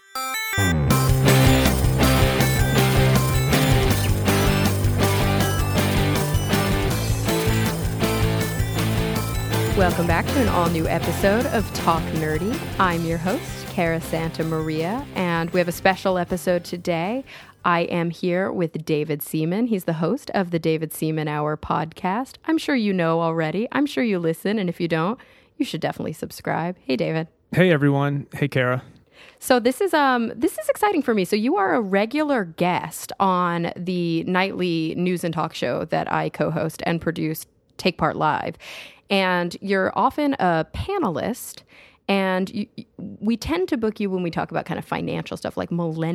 Welcome back to an all-new episode of Talk Nerdy. I'm your host, Cara Santa Maria, and we have a special episode today. I am here with David Seaman. He's the host of the David Seaman Hour podcast. I'm sure you know already. I'm sure you listen, and if you don't, you should definitely subscribe. Hey, David. Hey, everyone. Hey, Cara. So this is exciting for me. So you are a regular guest on the nightly news and talk show that I co-host and produce, Take Part Live. And you're often a panelist, and we tend to book you when we talk about kind of financial stuff, like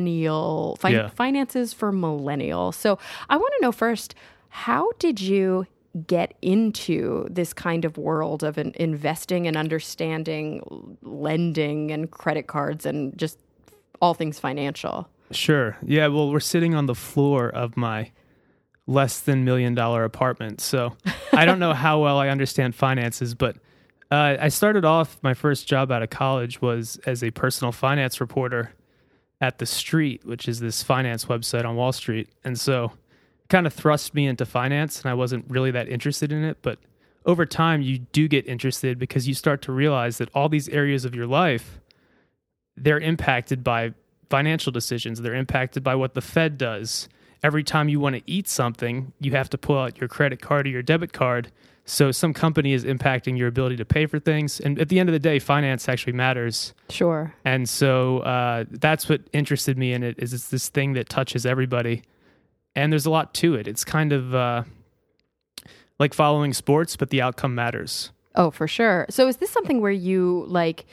finances for millennials. So I want to know first, how did you get into this kind of world of investing and understanding lending and credit cards and just all things financial? Sure. Yeah, well, we're sitting on the floor of my less than $1 million apartment. So I don't know how well I understand finances, but I started off, my first job out of college was as a personal finance reporter at The Street, which is this finance website on Wall Street. And so it kind of thrust me into finance, and I wasn't really that interested in it. But over time, you do get interested because you start to realize that all these areas of your life, they're impacted by financial decisions. They're impacted by what the Fed does. Every time you want to eat something, you have to pull out your credit card or your debit card. So some company is impacting your ability to pay for things. And at the end of the day, finance actually matters. Sure. And so that's what interested me in it, is it's this thing that touches everybody. And there's a lot to it. It's kind of like following sports, but the outcome matters. Oh, for sure. So is this something where you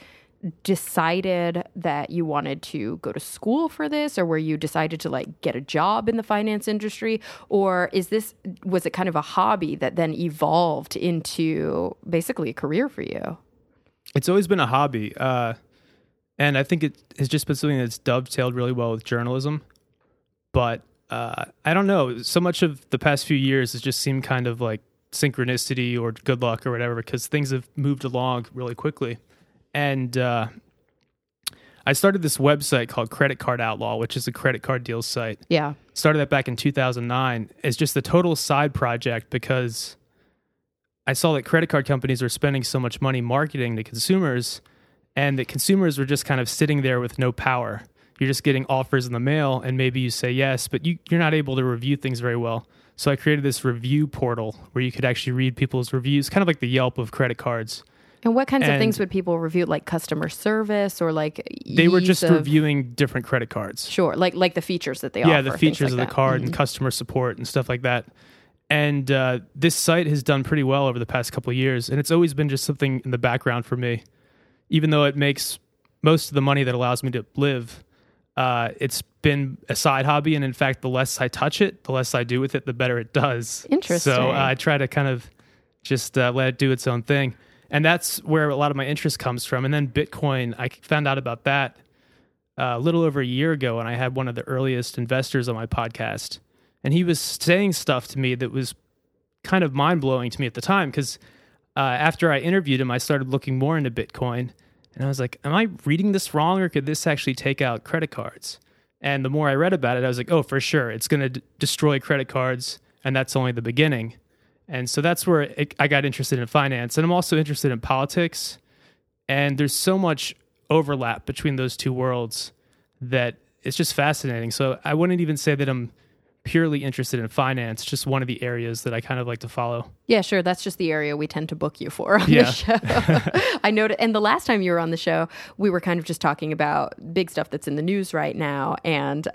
decided that you wanted to go to school for this, or where you decided to get a job in the finance industry? Or was it kind of a hobby that then evolved into basically a career for you? It's always been a hobby. And I think it has just been something that's dovetailed really well with journalism. But I don't know, so much of the past few years has just seemed kind of like synchronicity or good luck or whatever, because things have moved along really quickly. And I started this website called Credit Card Outlaw, which is a credit card deals site. Yeah. Started that back in 2009 as just a total side project because I saw that credit card companies were spending so much money marketing to consumers, and that consumers were just kind of sitting there with no power. You're just getting offers in the mail, and maybe you say yes, but you're not able to review things very well. So I created this review portal where you could actually read people's reviews, kind of like the Yelp of credit cards. And what kinds of things would people review, like customer service or They were just reviewing different credit cards. Sure, like the features that they offer. Yeah, the features of the card and customer support and stuff like that. And this site has done pretty well over the past couple of years, and it's always been just something in the background for me. Even though it makes most of the money that allows me to live, it's been a side hobby, and in fact, the less I touch it, the less I do with it, the better it does. Interesting. So I try to kind of just let it do its own thing. And that's where a lot of my interest comes from. And then Bitcoin, I found out about that a little over a year ago, and I had one of the earliest investors on my podcast. And he was saying stuff to me that was kind of mind-blowing to me at the time, because after I interviewed him, I started looking more into Bitcoin. And I was like, am I reading this wrong, or could this actually take out credit cards? And the more I read about it, I was like, oh, for sure, it's going to destroy credit cards, and that's only the beginning. And so that's where I got interested in finance. And I'm also interested in politics. And there's so much overlap between those two worlds that it's just fascinating. So I wouldn't even say that I'm purely interested in finance, just one of the areas that I kind of like to follow. Yeah, sure. That's just the area we tend to book you for on the show. I noticed, and the last time you were on the show, we were kind of just talking about big stuff that's in the news right now. And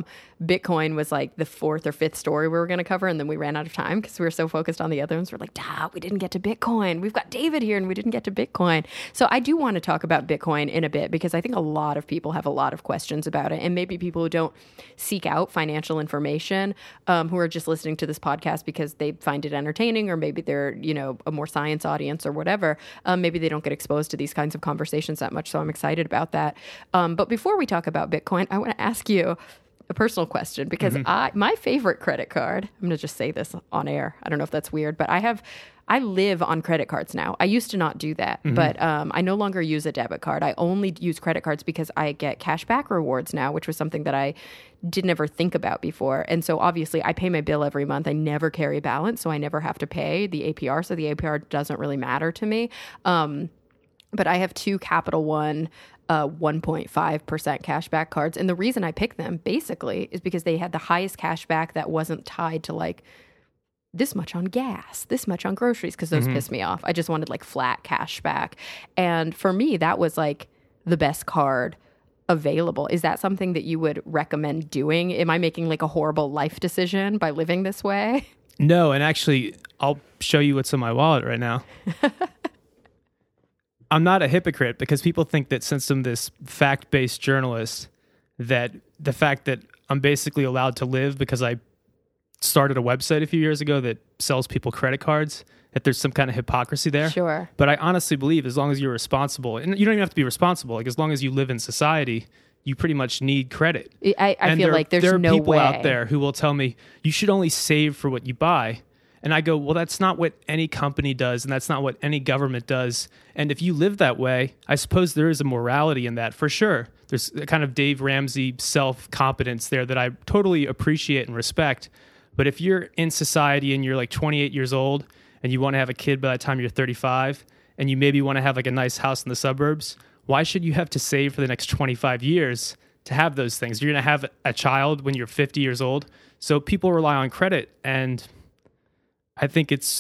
Bitcoin was like the fourth or fifth story we were going to cover. And then we ran out of time because we were so focused on the other ones. We're like, we didn't get to Bitcoin. We've got David here and we didn't get to Bitcoin. So I do want to talk about Bitcoin in a bit, because I think a lot of people have a lot of questions about it. And maybe people who don't seek out financial information, who are just listening to this podcast because they find it entertaining, or maybe they're, a more science audience or whatever. Maybe they don't get exposed to these kinds of conversations that much. So I'm excited about that. But before we talk about Bitcoin, I want to ask you, a personal question, because my favorite credit card, I'm going to just say this on air. I don't know if that's weird, but I live on credit cards now. I used to not do that, but I no longer use a debit card. I only use credit cards because I get cash back rewards now, which was something that I didn't ever think about before. And so obviously I pay my bill every month. I never carry a balance, so I never have to pay the APR. So the APR doesn't really matter to me. But I have two Capital One 1.5% cashback cards. And the reason I picked them basically is because they had the highest cashback that wasn't tied to like this much on gas, this much on groceries, because those piss me off. I just wanted like flat cash back. And for me, that was like the best card available. Is that something that you would recommend doing? Am I making like a horrible life decision by living this way? No, and actually, I'll show you what's in my wallet right now. I'm not a hypocrite, because people think that since I'm this fact-based journalist, that the fact that I'm basically allowed to live because I started a website a few years ago that sells people credit cards, that there's some kind of hypocrisy there. Sure. But I honestly believe as long as you're responsible, and you don't even have to be responsible, like as long as you live in society, you pretty much need credit. I feel like there's no way. There are people out there who will tell me, you should only save for what you buy. And I go, well, that's not what any company does, and that's not what any government does. And if you live that way, I suppose there is a morality in that, for sure. There's a kind of Dave Ramsey self-competence there that I totally appreciate and respect. But if you're in society and you're like 28 years old and you want to have a kid by the time you're 35, and you maybe want to have like a nice house in the suburbs, why should you have to save for the next 25 years to have those things? You're going to have a child when you're 50 years old. So people rely on credit, and I think it's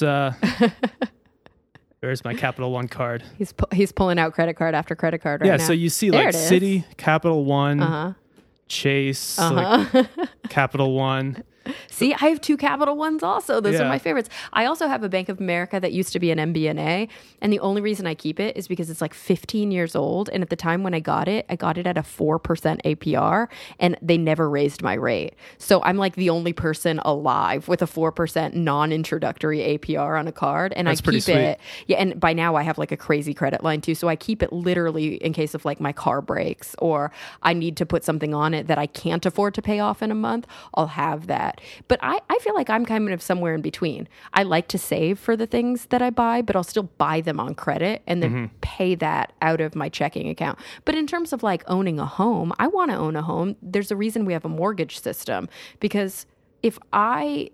where's my Capital One card? He's pulling out credit card after credit card right now. Yeah, so you see like Citi, Capital One, Chase, like Capital One. See, I have two Capital Ones also. Those are my favorites. I also have a Bank of America that used to be an MBNA, and the only reason I keep it is because it's like 15 years old, and at the time when I got it at a 4% APR, and they never raised my rate. So I'm like the only person alive with a 4% non-introductory APR on a card, and That's I keep sweet. it. Yeah, and by now I have like a crazy credit line too, so I keep it literally in case of like my car breaks or I need to put something on it that I can't afford to pay off in a month. I'll have that. But I feel like I'm kind of somewhere in between. I like to save for the things that I buy, but I'll still buy them on credit and then pay that out of my checking account. But in terms of like owning a home, I want to own a home. There's a reason we have a mortgage system, because if I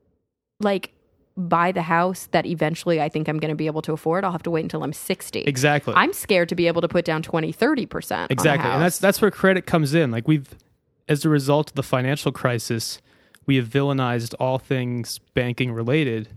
like buy the house that eventually I think I'm going to be able to afford, I'll have to wait until I'm 60. Exactly. I'm scared to be able to put down 20-30%. Exactly. On a house. And that's where credit comes in. Like as a result of the financial crisis, we have villainized all things banking related.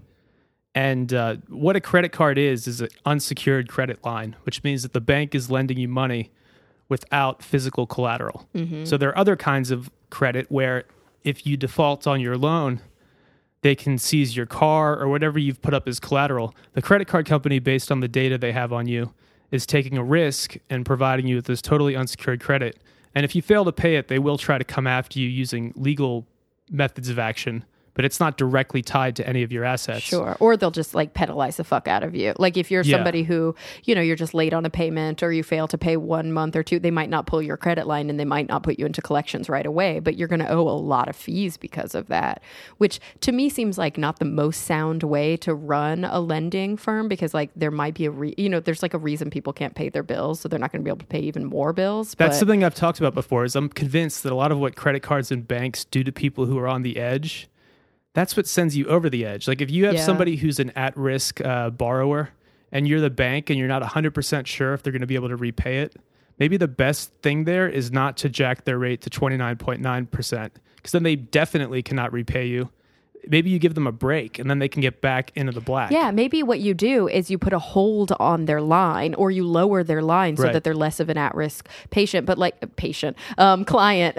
And what a credit card is an unsecured credit line, which means that the bank is lending you money without physical collateral. So there are other kinds of credit where if you default on your loan, they can seize your car or whatever you've put up as collateral. The credit card company, based on the data they have on you, is taking a risk and providing you with this totally unsecured credit. And if you fail to pay it, they will try to come after you using legal methods of action, but it's not directly tied to any of your assets. Sure. Or they'll just like penalize the fuck out of you. Like if you're somebody who, you're just late on a payment or you fail to pay 1 month or two, they might not pull your credit line and they might not put you into collections right away, but you're going to owe a lot of fees because of that, which to me seems like not the most sound way to run a lending firm, because like there might be there's like a reason people can't pay their bills, so they're not going to be able to pay even more bills. That's something I've talked about before, is I'm convinced that a lot of what credit cards and banks do to people who are on the edge, that's what sends you over the edge. Like if you have somebody who's an at-risk borrower and you're the bank and you're not 100% sure if they're going to be able to repay it, maybe the best thing there is not to jack their rate to 29.9%, because then they definitely cannot repay you. Maybe you give them a break and then they can get back into the black. Yeah, maybe what you do is you put a hold on their line, or you lower their line so that they're less of an at-risk patient, but like client.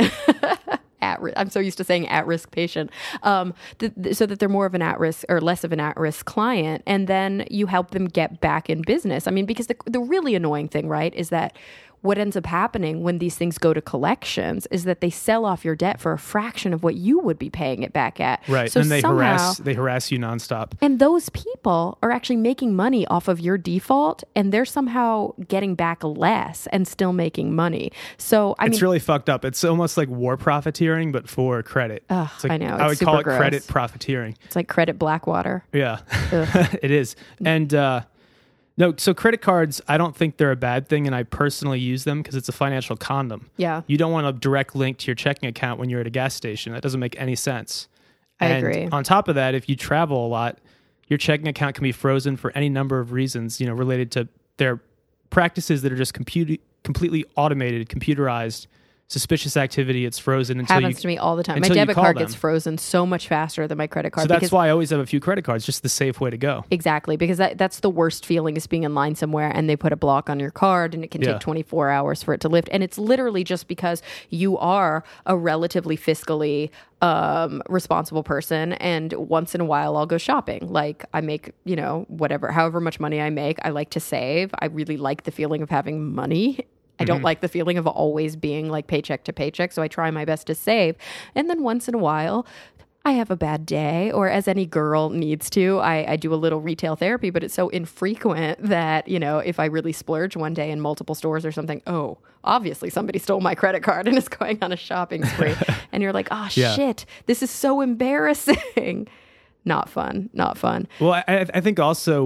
I'm so used to saying at-risk patient, so that they're more of an at-risk or less of an at-risk client, and then you help them get back in business. I mean, because the really annoying thing, right, is that what ends up happening when these things go to collections is that they sell off your debt for a fraction of what you would be paying it back at. Right. So and they harass you nonstop. And those people are actually making money off of your default, and they're somehow getting back less and still making money. So it's really fucked up. It's almost like war profiteering, but for credit. I know. I would call it credit profiteering. It's like credit Blackwater. Yeah, it is. And no, so credit cards, I don't think they're a bad thing, and I personally use them because it's a financial condom. Yeah. You don't want a direct link to your checking account when you're at a gas station. That doesn't make any sense. I agree. On top of that, if you travel a lot, your checking account can be frozen for any number of reasons, related to their practices that are just completely automated, computerized. Suspicious activity, it's frozen until happens to me all the time. My debit card gets frozen so much faster than my credit card. So that's why I always have a few credit cards, just the safe way to go. Exactly, because that's the worst feeling is being in line somewhere and they put a block on your card and it can take 24 hours for it to lift. And it's literally just because you are a relatively fiscally responsible person, and once in a while I'll go shopping. Like I make, however much money I make, I like to save. I really like the feeling of having money. I don't like the feeling of always being like paycheck to paycheck. So I try my best to save. And then once in a while, I have a bad day, or as any girl needs to, I do a little retail therapy, but it's so infrequent that, if I really splurge one day in multiple stores or something, obviously somebody stole my credit card and is going on a shopping spree. And you're like, shit, this is so embarrassing. Not fun. Well, I think also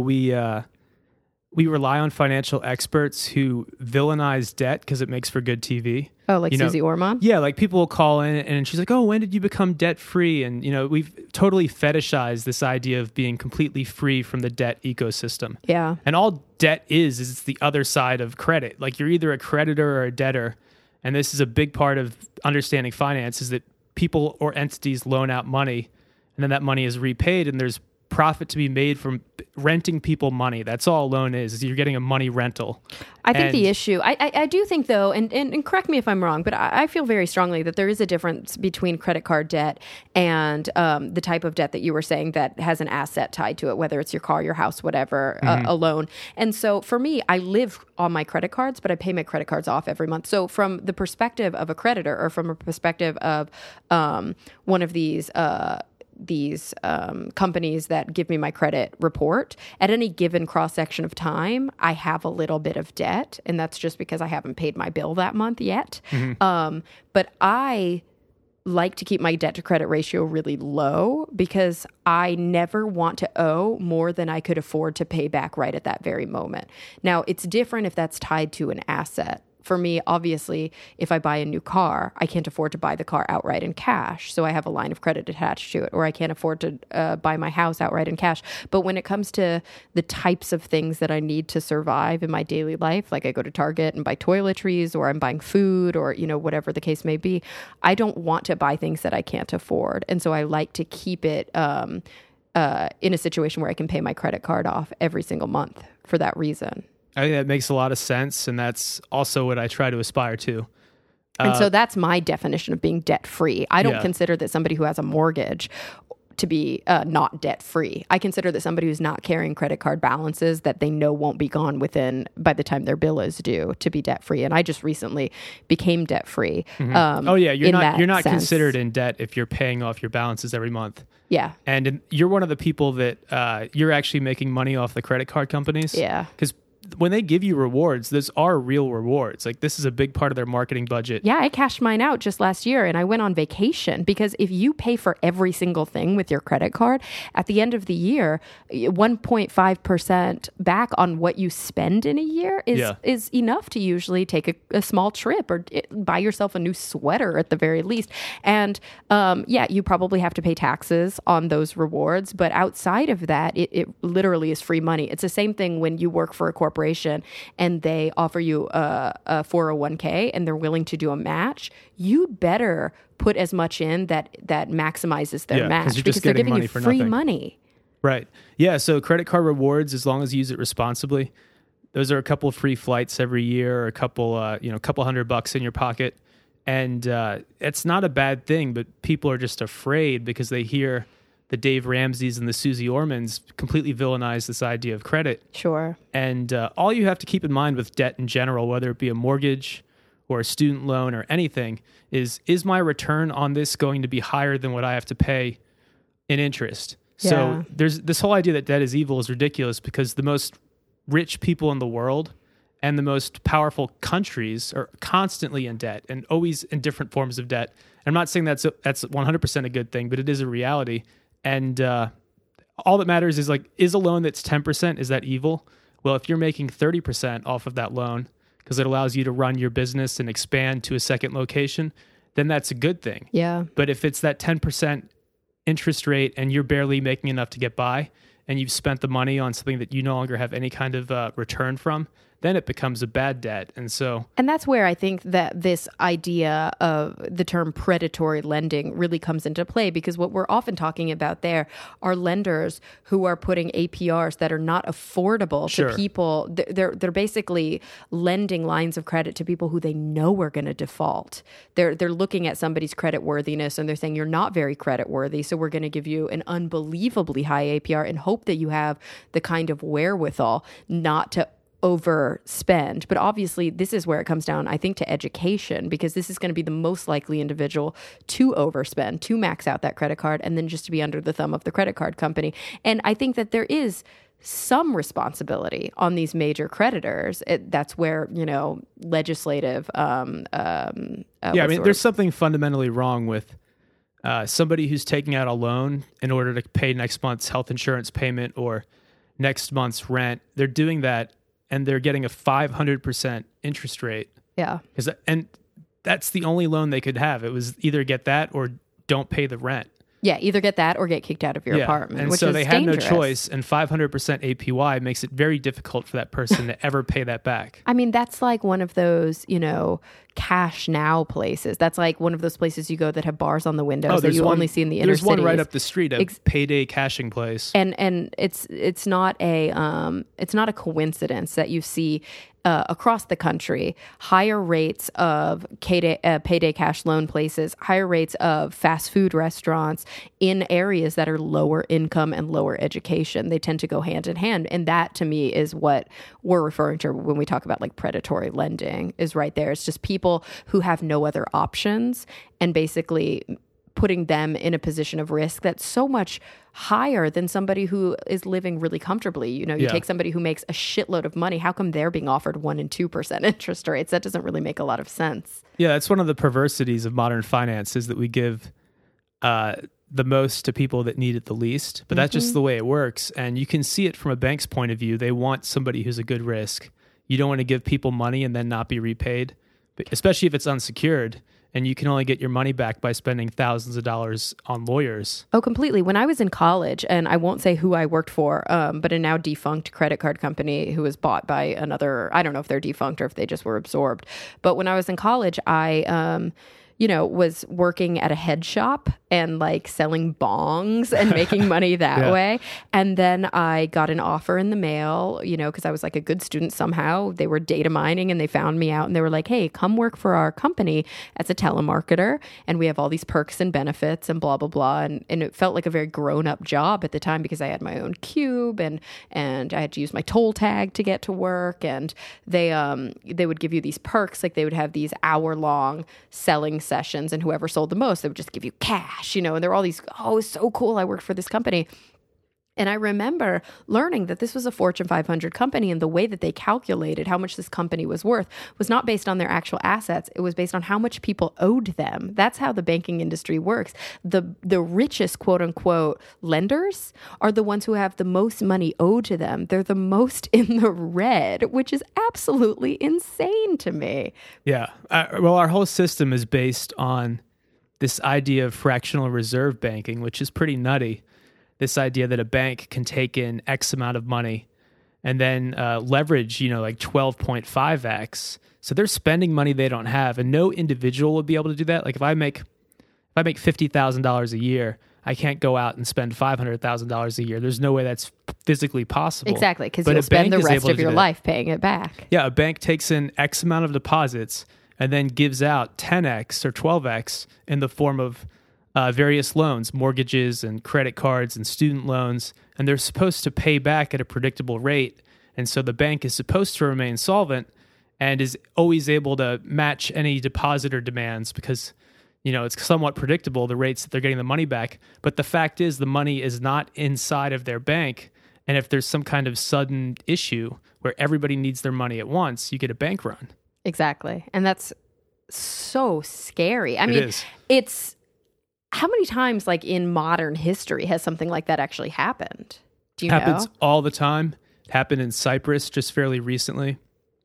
we rely on financial experts who villainize debt because it makes for good TV. Oh, like Susie Orman? Yeah, like people will call in and she's like, oh, when did you become debt free? And, we've totally fetishized this idea of being completely free from the debt ecosystem. Yeah. And all debt is it's the other side of credit. Like you're either a creditor or a debtor. And this is a big part of understanding finance is that people or entities loan out money and then that money is repaid and there's profit to be made from renting people money. That's all a loan is you're getting a money rental. I think the issue, I do think though, and correct me if I'm wrong, but I feel very strongly that there is a difference between credit card debt and the type of debt that you were saying that has an asset tied to it, whether it's your car, your house, whatever, a loan. And so for me, I live on my credit cards, but I pay my credit cards off every month. So from the perspective of a creditor or from a perspective of one of these companies that give me my credit report, at any given cross-section of time, I have a little bit of debt, and that's just because I haven't paid my bill that month yet. But I like to keep my debt to credit ratio really low because I never want to owe more than I could afford to pay back right at that very moment. Now, it's different if that's tied to an asset. For me, obviously, if I buy a new car, I can't afford to buy the car outright in cash. So I have a line of credit attached to it, or I can't afford to buy my house outright in cash. But when it comes to the types of things that I need to survive in my daily life, like I go to Target and buy toiletries, or I'm buying food, or, whatever the case may be, I don't want to buy things that I can't afford. And so I like to keep it in a situation where I can pay my credit card off every single month for that reason. I think that makes a lot of sense, and that's also what I try to aspire to. And so that's my definition of being debt-free. I don't consider that somebody who has a mortgage to be not debt-free. I consider that somebody who's not carrying credit card balances that they know won't be gone by the time their bill is due to be debt-free. And I just recently became debt-free. You're not considered in debt if you're paying off your balances every month. Yeah. And you're one of the people that you're actually making money off the credit card companies. Yeah. Because when they give you rewards, those are real rewards. Like this is a big part of their marketing budget. Yeah, I cashed mine out just last year and I went on vacation because if you pay for every single thing with your credit card, at the end of the year, 1.5% back on what you spend in a year is enough to usually take a small trip or buy yourself a new sweater at the very least. And you probably have to pay taxes on those rewards. But outside of that, it literally is free money. It's the same thing when you work for a corporation and they offer you a 401k and they're willing to do a match, you'd better put as much in that maximizes their match because they're giving you free money. Right. Yeah. So credit card rewards, as long as you use it responsibly, those are a couple of free flights every year, or a couple $100 in your pocket. And it's not a bad thing, but people are just afraid because they hear the Dave Ramseys and the Susie Ormans completely villainize this idea of credit. Sure. And all you have to keep in mind with debt in general, whether it be a mortgage or a student loan or anything, is my return on this going to be higher than what I have to pay in interest? Yeah. So there's this whole idea that debt is evil is ridiculous, because the most rich people in the world and the most powerful countries are constantly in debt and always in different forms of debt. And I'm not saying that's 100% a good thing, but it is a reality. And all that matters is, like, is a loan that's 10%, is that evil? Well, if you're making 30% off of that loan because it allows you to run your business and expand to a second location, then that's a good thing. Yeah. But if it's that 10% interest rate and you're barely making enough to get by, and you've spent the money on something that you no longer have any kind of return from, then it becomes a bad debt. And that's where I think that this idea of the term predatory lending really comes into play, because what we're often talking about there are lenders who are putting APRs that are not affordable to people. They're basically lending lines of credit to people who they know are going to default. They're looking at somebody's credit worthiness and they're saying, you're not very credit worthy, so we're going to give you an unbelievably high APR and hope that you have the kind of wherewithal not to overspend. But obviously, this is where it comes down, I think, to education, because this is going to be the most likely individual to overspend, to max out that credit card, and then just to be under the thumb of the credit card company. And I think that there is some responsibility on these major creditors. That's where, legislative. There's something fundamentally wrong with somebody who's taking out a loan in order to pay next month's health insurance payment or next month's rent. They're doing that, and they're getting a 500% interest rate. Yeah. And that's the only loan they could have. It was either get that or don't pay the rent. Yeah, either get that or get kicked out of your apartment, and which so is they dangerous. had no choice, and 500% APY makes it very difficult for that person to ever pay that back. I mean, that's like one of those, cash now places. That's like one of those places you go that have bars on the windows that you only see in the inner cities. There's one right up the street, a payday cashing place. And it's not a coincidence that you see across the country higher rates of payday cash loan places, higher rates of fast food restaurants in areas that are lower income and lower education. They tend to go hand in hand. And that, to me, is what we're referring to when we talk about like predatory lending, is right there. It's just people who have no other options and basically putting them in a position of risk that's so much higher than somebody who is living really comfortably. You take somebody who makes a shitload of money. How come they're being offered 1% and 2% interest rates? That doesn't really make a lot of sense. Yeah, that's one of the perversities of modern finance, is that we give the most to people that need it the least. But that's just the way it works. And you can see it from a bank's point of view. They want somebody who's a good risk. You don't want to give people money and then not be repaid, especially if it's unsecured. And you can only get your money back by spending thousands of dollars on lawyers. Oh, completely. When I was in college, and I won't say who I worked for, but a now defunct credit card company who was bought by another, I don't know if they're defunct or if they just were absorbed. But when I was in college, I was working at a head shop and like selling bongs and making money that way. And then I got an offer in the mail, because I was like a good student somehow. They were data mining and they found me out and they were like, hey, come work for our company as a telemarketer. And we have all these perks and benefits and blah, blah, blah. And it felt like a very grown up job at the time because I had my own cube and I had to use my toll tag to get to work. And they would give you these perks. Like they would have these hour-long selling sessions, and whoever sold the most, they would just give you cash, and there were all these, oh, it's so cool, I worked for this company. And I remember learning that this was a Fortune 500 company, and the way that they calculated how much this company was worth was not based on their actual assets. It was based on how much people owed them. That's how the banking industry works. The richest, quote unquote, lenders are the ones who have the most money owed to them. They're the most in the red, which is absolutely insane to me. Yeah. Well, our whole system is based on this idea of fractional reserve banking, which is pretty nutty. This idea that a bank can take in X amount of money and then leverage, like 12.5x. So they're spending money they don't have, and no individual would be able to do that. Like if I make $50,000 a year, I can't go out and spend $500,000 a year. There's no way that's physically possible. Exactly, because you'll spend the rest of your life paying it back. Yeah, a bank takes in X amount of deposits and then gives out 10x or 12x in the form of various loans, mortgages and credit cards and student loans, and they're supposed to pay back at a predictable rate. And so the bank is supposed to remain solvent and is always able to match any depositor demands because, it's somewhat predictable, the rates that they're getting the money back. But the fact is the money is not inside of their bank. And if there's some kind of sudden issue where everybody needs their money at once, you get a bank run. Exactly. And that's so scary. I mean, it's how many times in modern history has something like that actually happened? Do you know? Happens all the time. It happened in Cyprus just fairly recently.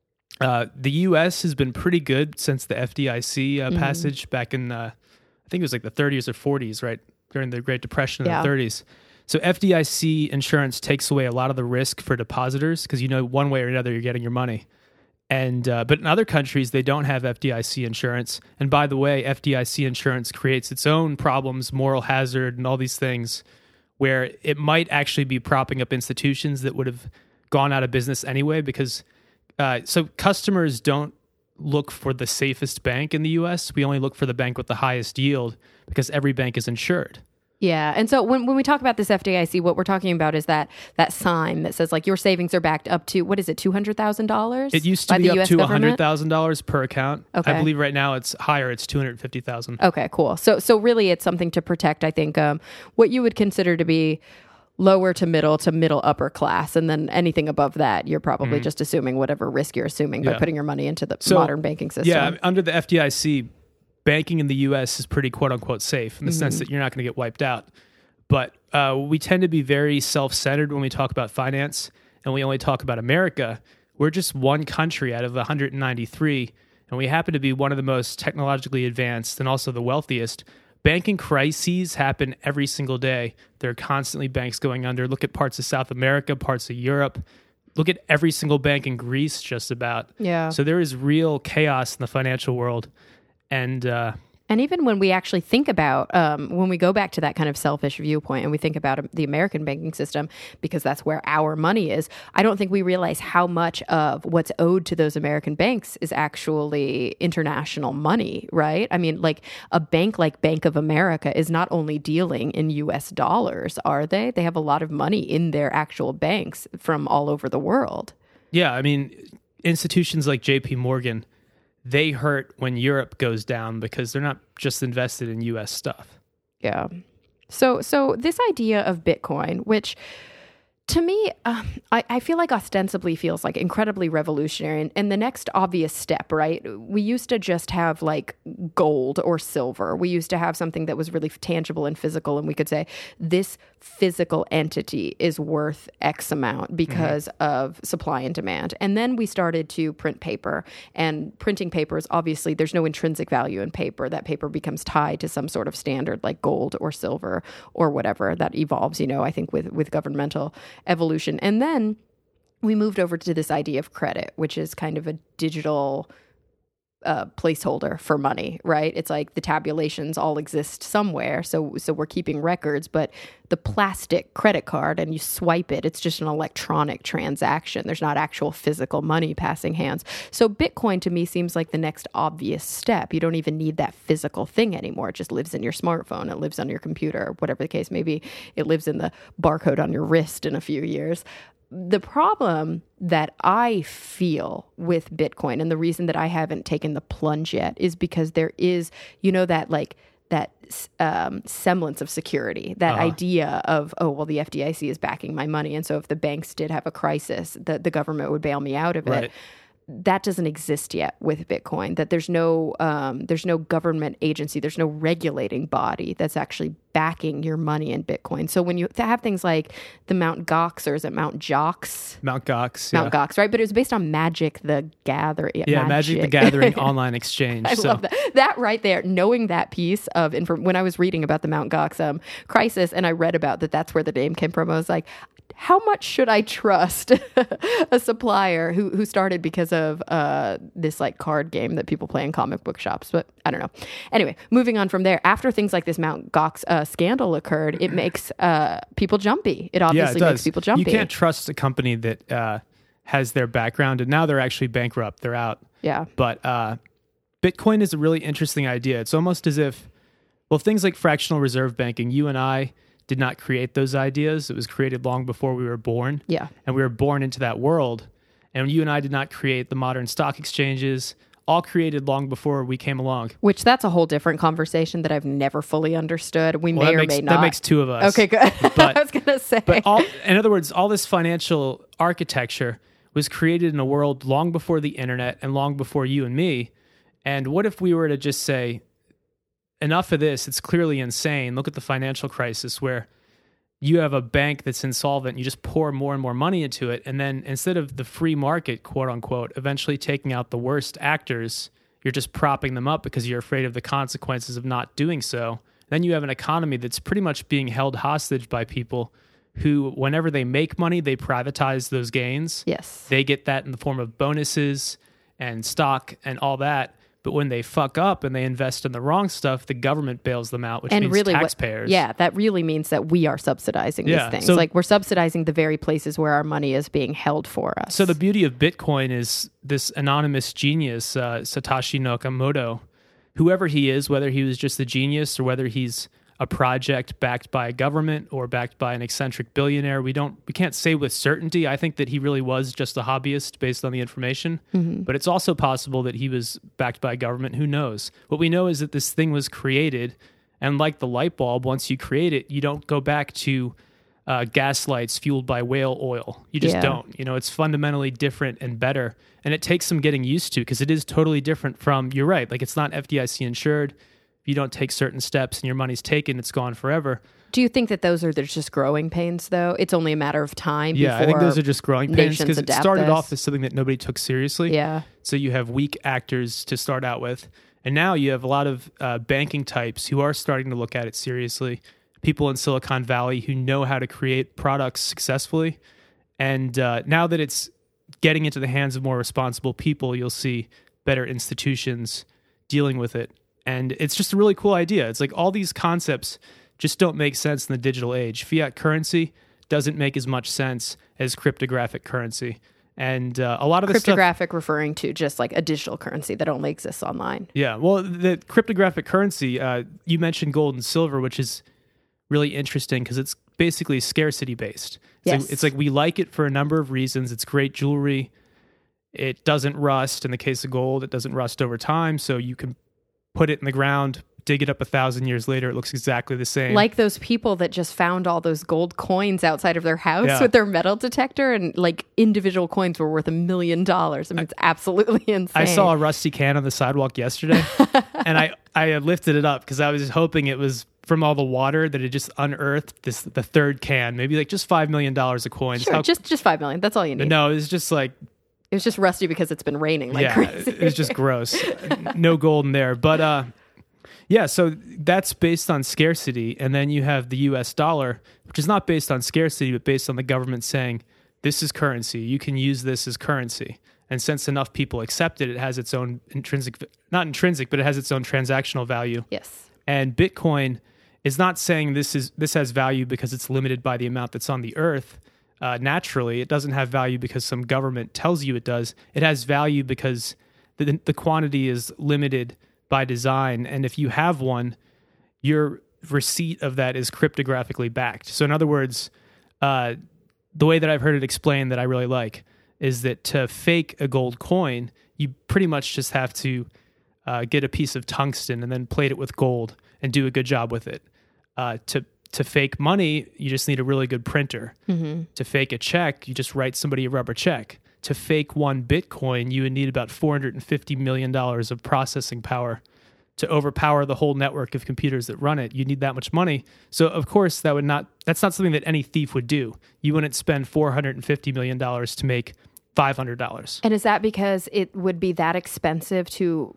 The U.S. has been pretty good since the FDIC passage back in, I think it was the 30s or 40s, right? During the Great Depression in the 30s. So FDIC insurance takes away a lot of the risk for depositors because one way or another you're getting your money. And but in other countries, they don't have FDIC insurance. And by the way, FDIC insurance creates its own problems, moral hazard, and all these things where it might actually be propping up institutions that would have gone out of business anyway because so customers don't look for the safest bank in the U.S. We only look for the bank with the highest yield because every bank is insured. Yeah. And so when we talk about this FDIC, what we're talking about is that sign that says your savings are backed up to, what is it, $200,000? It used to be up to $100,000 per account. Okay. I believe right now it's higher. It's $250,000. Okay, cool. So really it's something to protect, I think, what you would consider to be lower to middle upper class. And then anything above that, you're probably just assuming whatever risk you're assuming by putting your money into the modern banking system. Yeah, under the FDIC, banking in the U.S. is pretty quote-unquote safe in the sense that you're not going to get wiped out. But we tend to be very self-centered when we talk about finance, and we only talk about America. We're just one country out of 193, and we happen to be one of the most technologically advanced and also the wealthiest. Banking crises happen every single day. There are constantly banks going under. Look at parts of South America, parts of Europe. Look at every single bank in Greece just about. Yeah. So there is real chaos in the financial world. And even when we actually think about, when we go back to that kind of selfish viewpoint and we think about the American banking system, because that's where our money is, I don't think we realize how much of what's owed to those American banks is actually international money, right? I mean, a bank like Bank of America is not only dealing in US dollars, are they? They have a lot of money in their actual banks from all over the world. Yeah, I mean, institutions like JP Morgan, they hurt when Europe goes down because they're not just invested in U.S. stuff. Yeah. So this idea of Bitcoin, which to me, I feel like ostensibly feels incredibly revolutionary. And the next obvious step, right? We used to just have gold or silver. We used to have something that was really tangible and physical. And we could say this physical entity is worth X amount because of supply and demand. And then we started to print paper. And printing paper is obviously, there's no intrinsic value in paper. That paper becomes tied to some sort of standard like gold or silver or whatever that evolves, I think with governmental evolution. And then we moved over to this idea of credit, which is kind of a digital placeholder for money, right? It's the tabulations all exist somewhere. So we're keeping records, but the plastic credit card and you swipe it, it's just an electronic transaction. There's not actual physical money passing hands. So Bitcoin to me seems like the next obvious step. You don't even need that physical thing anymore. It just lives in your smartphone. It lives on your computer, whatever the case may be. It lives in the barcode on your wrist in a few years. The problem that I feel with Bitcoin and the reason that I haven't taken the plunge yet is because there is, that semblance of security, that idea of, the FDIC is backing my money. And so if the banks did have a crisis, the government would bail me out of it. That doesn't exist yet with Bitcoin, that there's no government agency, there's no regulating body that's actually backing your money in Bitcoin. So when you have things like the Mt. Gox, or is it Mt. Jocks? Mt. Gox. Mt. Gox, right? But it was based on Magic the Gathering. Yeah, Magic the Gathering online exchange. I love that. That right there, knowing that piece of information, when I was reading about the Mt. Gox crisis and I read about that's where the name came from, I was like, how much should I trust a supplier who started because of this card game that people play in comic book shops? But I don't know. Anyway, moving on from there, after things like this Mt. Gox scandal occurred, it makes people jumpy. It obviously makes people jumpy. You can't trust a company that has their background, and now they're actually bankrupt. They're out. Yeah. But Bitcoin is a really interesting idea. It's almost as if Well, things like fractional reserve banking, you and I did not create those ideas. It was created long before we were born. Yeah. And we were born into that world. And you and I did not create the modern stock exchanges, all created long before we came along. Which that's a whole different conversation that I've never fully understood. We may or may not. That makes two of us. Okay, good. But, I was going to say. But in other words, all this financial architecture was created in a world long before the internet and long before you and me. And what if we were to just say, enough of this, it's clearly insane. Look at the financial crisis where you have a bank that's insolvent, you just pour more and more money into it, and then instead of the free market, quote unquote, eventually taking out the worst actors, you're just propping them up because you're afraid of the consequences of not doing so. Then you have an economy that's pretty much being held hostage by people who, whenever they make money, they privatize those gains. Yes. They get that in the form of bonuses and stock and all that. But when they fuck up and they invest in the wrong stuff, the government bails them out, which means really taxpayers. That really means that we are subsidizing these things. So, like, we're subsidizing the very places where our money is being held for us. So the beauty of Bitcoin is this anonymous genius, Satoshi Nakamoto, whoever he is, whether he was just a genius or whether he's a project backed by a government or backed by an eccentric billionaire, we can't say with certainty. I think that he really was just a hobbyist based on the information, but it's also possible that he was backed by a government. Who knows? What we know is that this thing was created, and like the light bulb, once you create it, you don't go back to gas lights fueled by whale oil. You just don't. It's fundamentally different and better, and it takes some getting used to because it is totally different from, you're right, like it's not FDIC insured. If you don't take certain steps and your money's taken, it's gone forever. Do you think that those are just growing pains, though? It's only a matter of time before I think those are just growing pains because it started off as something that nobody took seriously. Yeah. So you have weak actors to start out with. And now you have a lot of banking types who are starting to look at it seriously. People in Silicon Valley who know how to create products successfully. And now that it's getting into the hands of more responsible people, you'll see better institutions dealing with it. And it's just a really cool idea. It's like all these concepts just don't make sense in the digital age. Fiat currency doesn't make as much sense as cryptographic currency. And a lot of the cryptographic referring to just like a digital currency that only exists online. Yeah. Well, the cryptographic currency, you mentioned gold and silver, which is really interesting because it's basically scarcity based. Yes. So it's like we like it for a number of reasons. It's great jewelry. It doesn't rust. In the case of gold, it doesn't rust over time. So you can put it in the ground, dig it up 1,000 years later, it looks exactly the same. Like those people that just found all those gold coins outside of their house with their metal detector, and like individual coins were worth $1 million. I mean, it's absolutely insane. I saw a rusty can on the sidewalk yesterday, and I lifted it up because I was just hoping it was from all the water that it just unearthed the third can, maybe like just $5 million of coins. Sure, just $5 million. That's all you need. No, it was just like, it was just rusty because it's been raining like crazy. It was just gross. No gold in there. But so that's based on scarcity. And then you have the US dollar, which is not based on scarcity, but based on the government saying, this is currency. You can use this as currency. And since enough people accept it, it has its own not intrinsic, but it has its own transactional value. Yes. And Bitcoin is not saying this has value because it's limited by the amount that's on the earth. Naturally, it doesn't have value because some government tells you it does. It has value because the quantity is limited by design. And if you have one, your receipt of that is cryptographically backed. So in other words, the way that I've heard it explained that I really like is that to fake a gold coin, you pretty much just have to get a piece of tungsten and then plate it with gold and do a good job with it. To fake money, you just need a really good printer. Mm-hmm. To fake a check, you just write somebody a rubber check. To fake one Bitcoin, you would need about $450 million of processing power. To overpower the whole network of computers that run it, you need that much money. So, of course, that's not something that any thief would do. You wouldn't spend $450 million to make $500. And is that because it would be that expensive to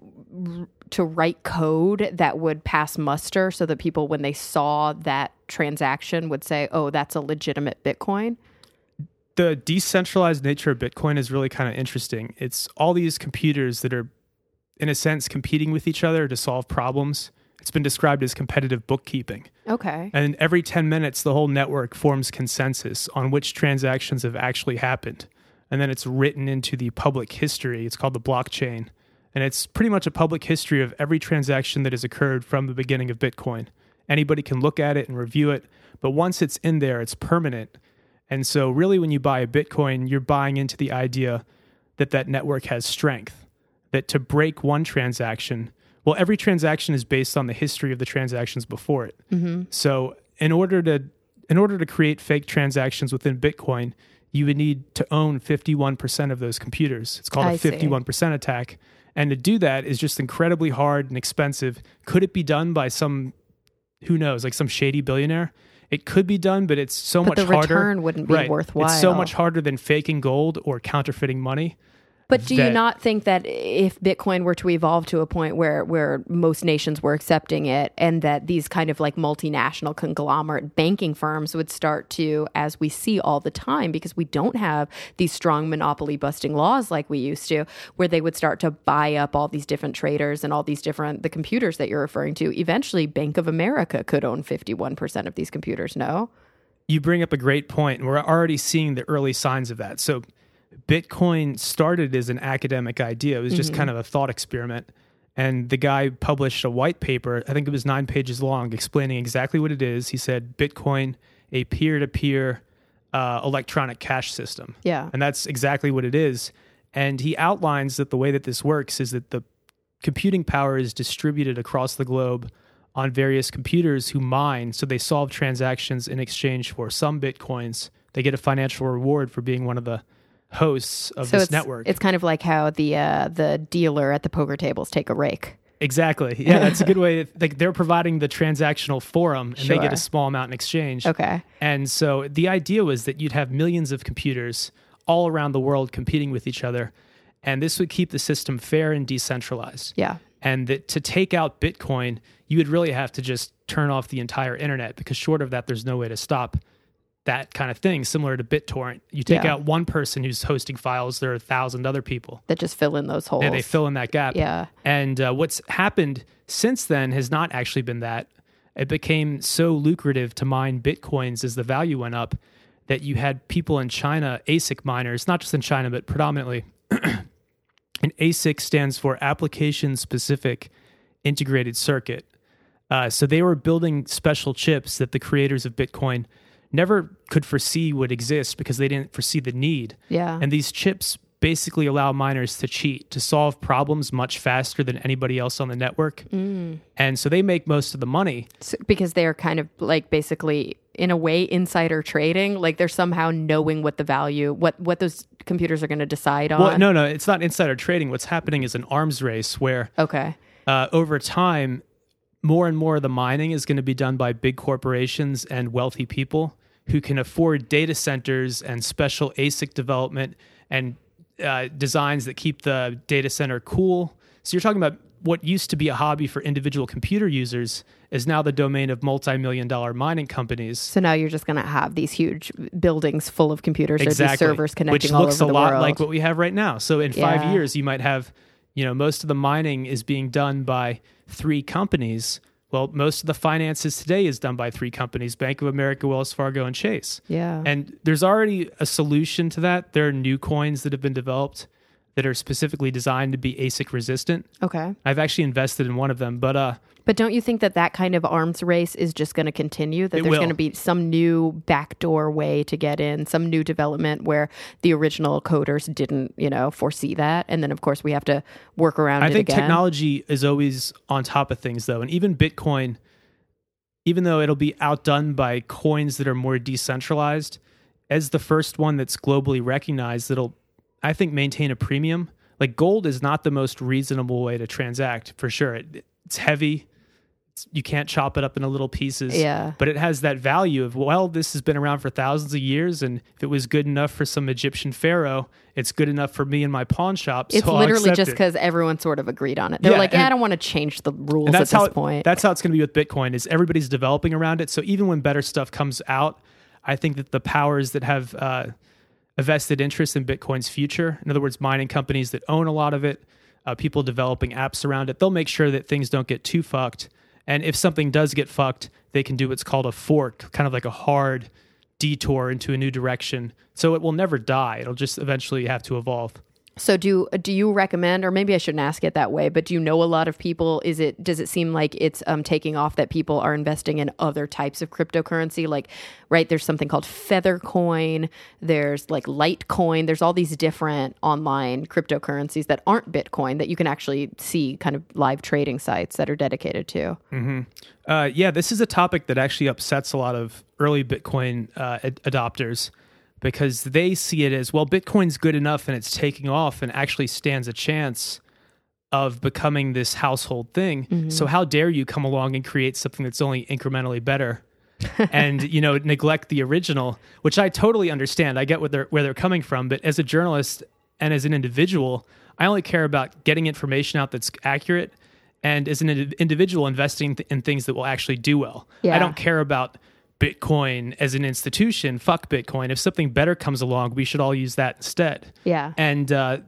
write code that would pass muster so that people, when they saw that transaction, would say, oh, that's a legitimate Bitcoin? The decentralized nature of Bitcoin is really kind of interesting. It's all these computers that are, in a sense, competing with each other to solve problems. It's been described as competitive bookkeeping. Okay. And every 10 minutes, the whole network forms consensus on which transactions have actually happened. And then it's written into the public history. It's called the blockchain. And it's pretty much a public history of every transaction that has occurred from the beginning of Bitcoin. Anybody can look at it and review it, but once it's in there, it's permanent. And so really when you buy a Bitcoin, you're buying into the idea that that network has strength, that to break one transaction, well, every transaction is based on the history of the transactions before it. Mm-hmm. So in order to create fake transactions within Bitcoin, you would need to own 51% of those computers. It's called a 51% attack. And to do that is just incredibly hard and expensive. Could it be done by some, who knows, like some shady billionaire? It could be done, but it's so much harder. But the return wouldn't be worthwhile. It's so much harder than faking gold or counterfeiting money. But do you not think that if Bitcoin were to evolve to a point where most nations were accepting it, and that these kind of like multinational conglomerate banking firms would start to, as we see all the time, because we don't have these strong monopoly busting laws like we used to, where they would start to buy up all these different traders and all these different, the computers that you're referring to, eventually Bank of America could own 51% of these computers, no? You bring up a great point, and we're already seeing the early signs of that. So Bitcoin started as an academic idea. It was just kind of a thought experiment. And the guy published a white paper, I think it was 9 pages long, explaining exactly what it is. He said, Bitcoin, a peer-to-peer electronic cash system. Yeah. And that's exactly what it is. And he outlines that the way that this works is that the computing power is distributed across the globe on various computers who mine. So they solve transactions in exchange for some Bitcoins. They get a financial reward for being one of the hosts of this network. It's kind of like how the dealer at the poker tables take a rake. Exactly. Yeah, that's a good way. Like they're providing the transactional forum, and they get a small amount in exchange. Okay. And so the idea was that you'd have millions of computers all around the world competing with each other, and this would keep the system fair and decentralized. Yeah. And that to take out Bitcoin, you would really have to just turn off the entire internet, because short of that, there's no way to stop that kind of thing, similar to BitTorrent. You take out one person who's hosting files, there are 1,000 other people that just fill in those holes. Yeah, they fill in that gap. Yeah. And what's happened since then has not actually been that. It became so lucrative to mine Bitcoins as the value went up that you had people in China, ASIC miners, not just in China, but predominantly. And ASIC stands for Application Specific Integrated Circuit. So they were building special chips that the creators of Bitcoin never could foresee would exist because they didn't foresee the need. Yeah. And these chips basically allow miners to cheat, to solve problems much faster than anybody else on the network. And so they make most of the money. Because they're kind of like basically, in a way, insider trading. Like they're somehow knowing what the value, what those computers are going to decide on. Well, no, it's not insider trading. What's happening is an arms race where over time, more and more of the mining is going to be done by big corporations and wealthy people who can afford data centers and special ASIC development and designs that keep the data center cool. So you're talking about what used to be a hobby for individual computer users is now the domain of multi-million-dollar mining companies. So now you're just going to have these huge buildings full of computers. There's these servers connecting all over the world. Which looks a lot like what we have right now. So in 5 years, you might have, most of the mining is being done by 3 companies. Well, most of the finances today is done by 3 companies, Bank of America, Wells Fargo, and Chase. Yeah. And there's already a solution to that. There are new coins that have been developed that are specifically designed to be ASIC resistant. Okay. I've actually invested in one of them, but don't you think that kind of arms race is just going to continue? That there's going to be some new backdoor way to get in, some new development where the original coders didn't, foresee that, and then of course we have to work around it again? I think technology is always on top of things, though, and even Bitcoin, even though it'll be outdone by coins that are more decentralized, as the first one that's globally recognized, that'll, I think, maintain a premium. Like gold is not the most reasonable way to transact, for sure. It's heavy. You can't chop it up into little pieces. Yeah. But it has that value of, well, this has been around for thousands of years, and if it was good enough for some Egyptian pharaoh, it's good enough for me in my pawn shop. It's literally just because everyone sort of agreed on it. They're like, I don't want to change the rules at this point. That's how it's going to be with Bitcoin, is everybody's developing around it. So even when better stuff comes out, I think that the powers that have a vested interest in Bitcoin's future, in other words, mining companies that own a lot of it, people developing apps around it, they'll make sure that things don't get too fucked. And if something does get fucked, they can do what's called a fork, kind of like a hard detour into a new direction. So it will never die. It'll just eventually have to evolve. So do you recommend, or maybe I shouldn't ask it that way, but do you know a lot of people, does it seem like it's taking off, that people are investing in other types of cryptocurrency? Like, right, there's something called Feathercoin, there's like Litecoin, there's all these different online cryptocurrencies that aren't Bitcoin that you can actually see kind of live trading sites that are dedicated to. Yeah, this is a topic that actually upsets a lot of early Bitcoin adopters, because they see it as, well, Bitcoin's good enough and it's taking off and actually stands a chance of becoming this household thing. So how dare you come along and create something that's only incrementally better and, neglect the original, which I totally understand. I get where they're coming from, but as a journalist and as an individual, I only care about getting information out that's accurate, and as an individual, investing in things that will actually do well. Yeah. I don't care about Bitcoin as an institution. Fuck Bitcoin. If something better comes along, we should all use that instead. Yeah. And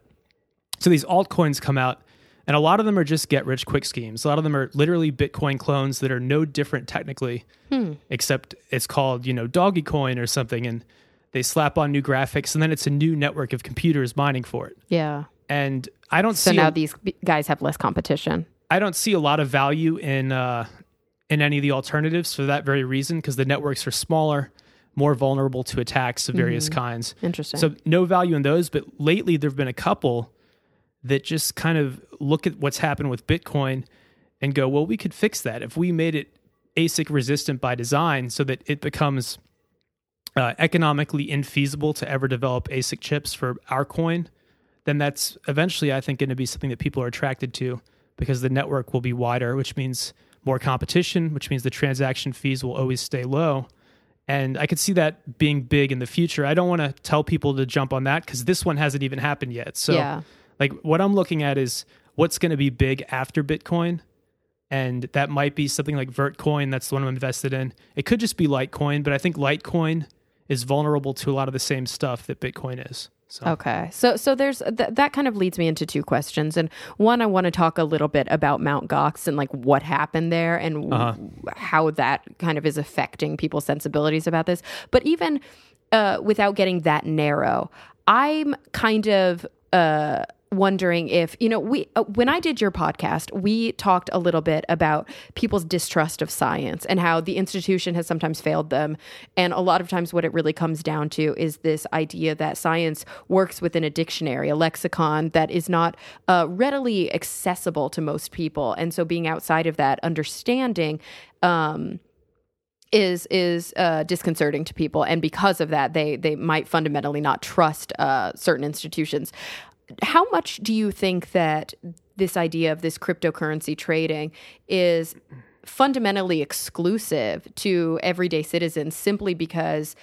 so these altcoins come out, and a lot of them are just get-rich-quick schemes. A lot of them are literally Bitcoin clones that are no different technically, except it's called, Dogecoin or something, and they slap on new graphics, and then it's a new network of computers mining for it. Yeah. And I don't see... So now these guys have less competition. I don't see a lot of value in any of the alternatives for that very reason, because the networks are smaller, more vulnerable to attacks of various kinds. Interesting. So no value in those, but lately there have been a couple that just kind of look at what's happened with Bitcoin and go, well, we could fix that. If we made it ASIC resistant by design so that it becomes economically infeasible to ever develop ASIC chips for our coin, then that's eventually, I think, going to be something that people are attracted to, because the network will be wider, which means more competition, which means the transaction fees will always stay low. And I could see that being big in the future. I don't want to tell people to jump on that, because this one hasn't even happened yet. So like what I'm looking at is what's going to be big after Bitcoin. And that might be something like Vertcoin. That's the one I'm invested in. It could just be Litecoin, but I think Litecoin is vulnerable to a lot of the same stuff that Bitcoin is. So. Okay. So there's that kind of leads me into two questions. And one, I want to talk a little bit about Mt. Gox and like what happened there and how that kind of is affecting people's sensibilities about this. But even without getting that narrow, I'm kind of wondering if, when I did your podcast, we talked a little bit about people's distrust of science and how the institution has sometimes failed them. And a lot of times what it really comes down to is this idea that science works within a dictionary, a lexicon that is not readily accessible to most people. And so being outside of that understanding is disconcerting to people. And because of that, they might fundamentally not trust certain institutions. How much do you think that this idea of this cryptocurrency trading is fundamentally exclusive to everyday citizens simply because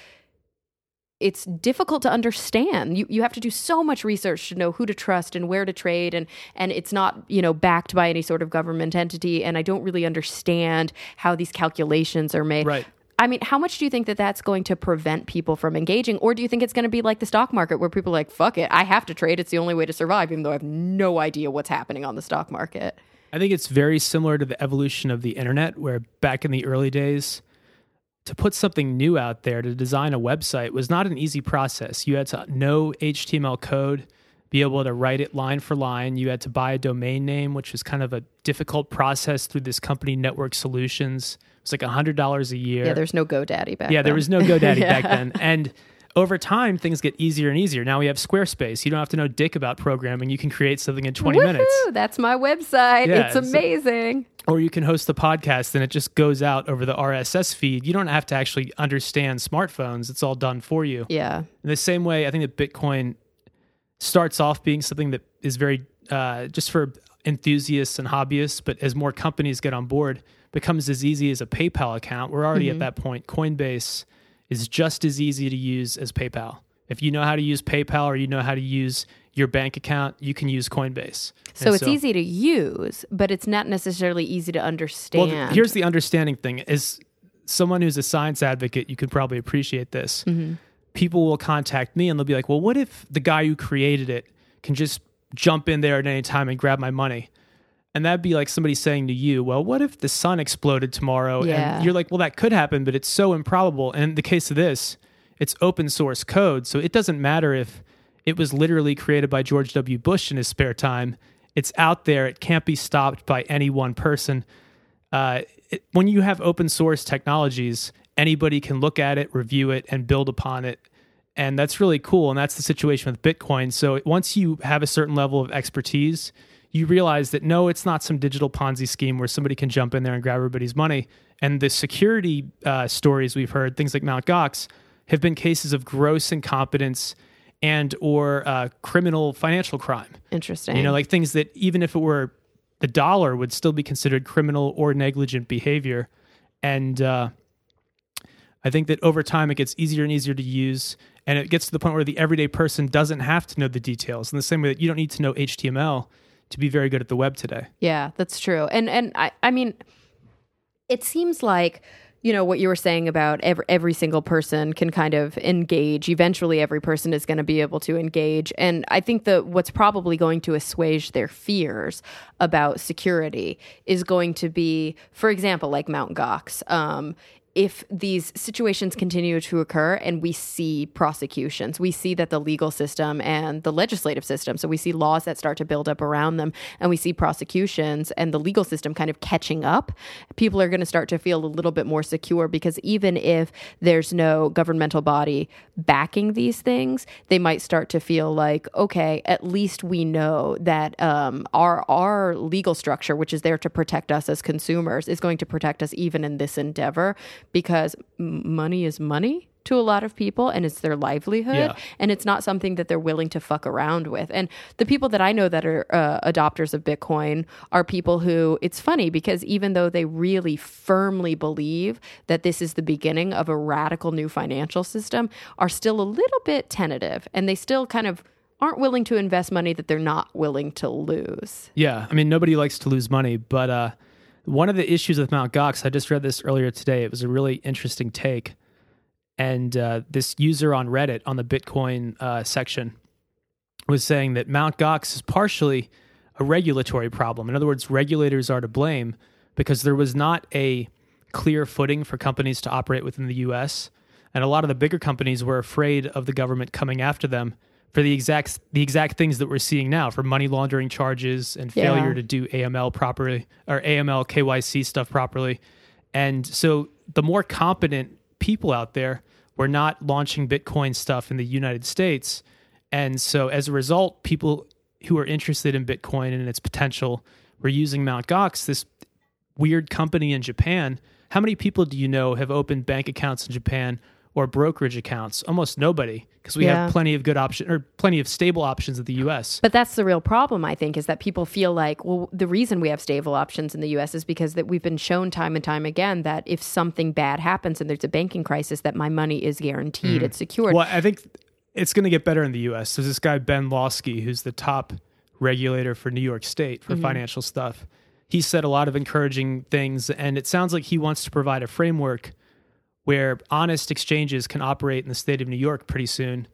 it's difficult to understand? You have to do so much research to know who to trust and where to trade, and it's not, backed by any sort of government entity, and I don't really understand how these calculations are made. Right. I mean, how much do you think that that's going to prevent people from engaging? Or do you think it's going to be like the stock market where people are like, fuck it, I have to trade. It's the only way to survive, even though I have no idea what's happening on the stock market? I think it's very similar to the evolution of the internet, where back in the early days, to put something new out there, to design a website, was not an easy process. You had to know HTML code, be able to write it line for line. You had to buy a domain name, which was kind of a difficult process through this company, Network Solutions. It was like $100 a year. Yeah, there's no GoDaddy back then. Yeah, there was no GoDaddy back then. And over time, things get easier and easier. Now we have Squarespace. You don't have to know dick about programming. You can create something in 20 minutes. That's my website. Yeah, it's amazing. Or you can host the podcast and it just goes out over the RSS feed. You don't have to actually understand smartphones. It's all done for you. Yeah. In the same way, I think that Bitcoin starts off being something that is very just for enthusiasts and hobbyists, but as more companies get on board, becomes as easy as a PayPal account. We're already at that point. Coinbase is just as easy to use as PayPal. If you know how to use PayPal or you know how to use your bank account, you can use Coinbase. So it's easy to use, but it's not necessarily easy to understand. Well, here's the understanding thing. As someone who's a science advocate, you could probably appreciate this. People will contact me and they'll be like, well, what if the guy who created it can just jump in there at any time and grab my money? And that'd be like somebody saying to you, well, what if the sun exploded tomorrow? Yeah. And you're like, well, that could happen, but it's so improbable. And in the case of this, it's open source code. So it doesn't matter if It was literally created by George W. Bush in his spare time. It's out there. It can't be stopped by any one person. When you have open source technologies, anybody can look at it, review it, and build upon it. And that's really cool. And that's the situation with Bitcoin. So once you have a certain level of expertise, you realize that no, it's not some digital Ponzi scheme where somebody can jump in there and grab everybody's money. And the security stories we've heard, things like Mt. Gox, have been cases of gross incompetence and or criminal financial crime. Interesting. You know, like things that even if it were the dollar would still be considered criminal or negligent behavior. And I think that over time it gets easier and easier to use, and it gets to the point where the everyday person doesn't have to know the details in the same way that you don't need to know HTML to be very good at the web today. Yeah, that's true. And I mean, it seems like, you know, what you were saying about every single person can kind of engage. Eventually, every person is going to be able to engage. And I think that what's probably going to assuage their fears about security is going to be, for example, like Mt. Gox. If these situations continue to occur and we see prosecutions, we see that the legal system and the legislative system, so we see laws that start to build up around them, and we see prosecutions and the legal system kind of catching up, people are going to start to feel a little bit more secure, because even if there's no governmental body backing these things, they might start to feel like, okay, at least we know that our legal structure, which is there to protect us as consumers, is going to protect us even in this endeavor. Because money is money to a lot of people, and it's their livelihood, and it's not something that they're willing to fuck around with. And the people that I know that are adopters of Bitcoin are people who, it's funny because even though they really firmly believe that this is the beginning of a radical new financial system, are still a little bit tentative, and they still kind of aren't willing to invest money that they're not willing to lose. Yeah, I mean, nobody likes to lose money, but one of the issues with Mt. Gox, I just read this earlier today. It was a really interesting take. And this user on Reddit on the Bitcoin section was saying that Mt. Gox is partially a regulatory problem. In other words, regulators are to blame because there was not a clear footing for companies to operate within the U.S. And a lot of the bigger companies were afraid of the government coming after them for the exact things that we're seeing now, for money laundering charges and failure to do AML properly, or AML KYC stuff properly. And so the more competent people out there were not launching Bitcoin stuff in the United States. And so as a result, people who are interested in Bitcoin and its potential were using Mt. Gox, this weird company in Japan. How many people do you know have opened bank accounts in Japan or brokerage accounts? Almost nobody, because we have plenty of good options, or plenty of stable options in the U.S. But that's the real problem, I think, is that people feel like, well, the reason we have stable options in the U.S. is because that we've been shown time and time again that if something bad happens and there's a banking crisis, that my money is guaranteed, it's secured. Well, I think it's going to get better in the U.S. There's this guy, Ben Lawsky, who's the top regulator for New York State for financial stuff. He said a lot of encouraging things, and it sounds like he wants to provide a framework where honest exchanges can operate in the state of New York pretty soon,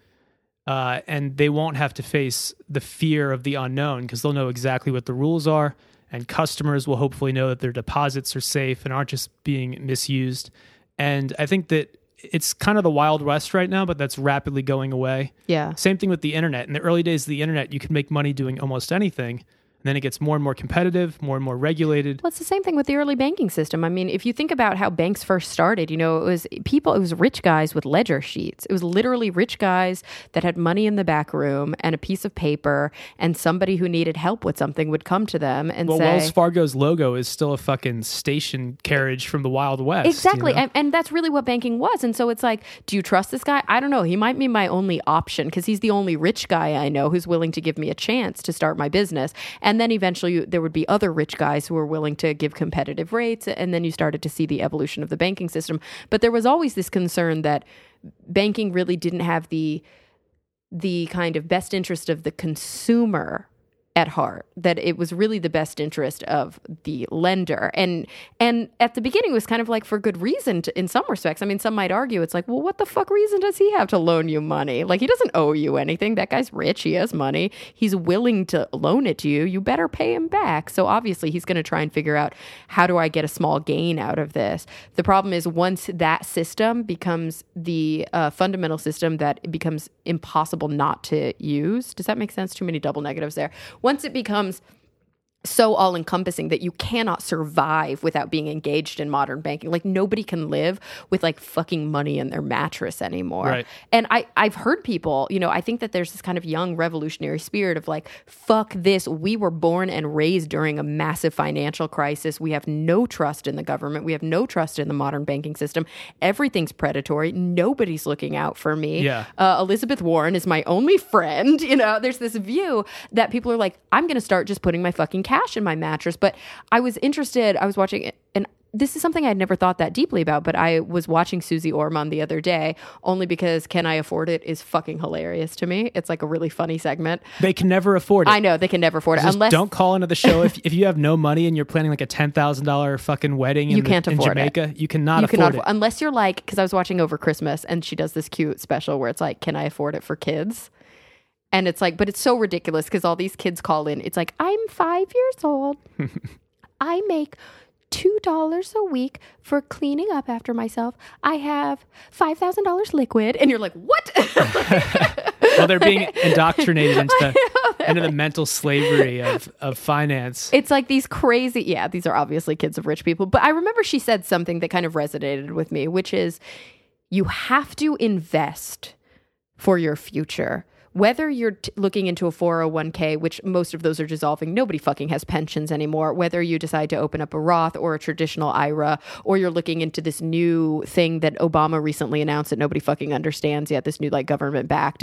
and they won't have to face the fear of the unknown because they'll know exactly what the rules are, and customers will hopefully know that their deposits are safe and aren't just being misused. And I think that it's kind of the Wild West right now, but that's rapidly going away. Yeah. Same thing with the internet. In the early days of the internet, you could make money doing almost anything. And then it gets more and more competitive, more and more regulated. Well, it's the same thing with the early banking system. I mean, if you think about how banks first started, you know, it was rich guys with ledger sheets. It was literally rich guys that had money in the back room and a piece of paper, and somebody who needed help with something would come to them and say... Wells Fargo's logo is still a fucking station carriage from the Wild West. Exactly. You know? And that's really what banking was. And so it's like, do you trust this guy? I don't know. He might be my only option because he's the only rich guy I know who's willing to give me a chance to start my business. And then eventually there would be other rich guys who were willing to give competitive rates. And then you started to see the evolution of the banking system. But there was always this concern that banking really didn't have the kind of best interest of the consumer at heart, that it was really the best interest of the lender. And at the beginning it was kind of like for good reason in some respects. I mean, some might argue it's like, well, what the fuck reason does he have to loan you money? Like, he doesn't owe you anything. That guy's rich. He has money. He's willing to loan it to you. You better pay him back. So obviously he's going to try and figure out, how do I get a small gain out of this? The problem is once that system becomes the fundamental system that becomes impossible not to use. Does that make sense? Too many double negatives there. Once it becomes so all-encompassing that you cannot survive without being engaged in modern banking. Like, nobody can live with like fucking money in their mattress anymore. Right. And I've heard people, I think that there's this kind of young revolutionary spirit of like, fuck this. We were born and raised during a massive financial crisis. We have no trust in the government. We have no trust in the modern banking system. Everything's predatory. Nobody's looking out for me. Yeah. Elizabeth Warren is my only friend. There's this view that people are like, I'm going to start just putting my fucking cash in my mattress. But I was watching it, and this is something I'd never thought that deeply about, but I was watching Susie Orman the other day only because Can I Afford It is fucking hilarious to me. It's like a really funny segment. They can never afford it. I know, they can never afford it. Unless don't call into the show if you have no money and you're planning like a $10,000 fucking wedding in Jamaica. You cannot afford it. Unless you're like, because I was watching over Christmas and she does this cute special where it's like, can I afford it for kids? And it's like, but it's so ridiculous because all these kids call in. It's like, I'm 5 years old. I make $2 a week for cleaning up after myself. I have $5,000 liquid. And you're like, what? Well, they're being indoctrinated into the mental slavery of finance. It's like these crazy, these are obviously kids of rich people. But I remember she said something that kind of resonated with me, which is you have to invest for your future. Whether you're looking into a 401k, which most of those are dissolving, nobody fucking has pensions anymore. Whether you decide to open up a Roth or a traditional IRA, or you're looking into this new thing that Obama recently announced that nobody fucking understands yet, this new like government-backed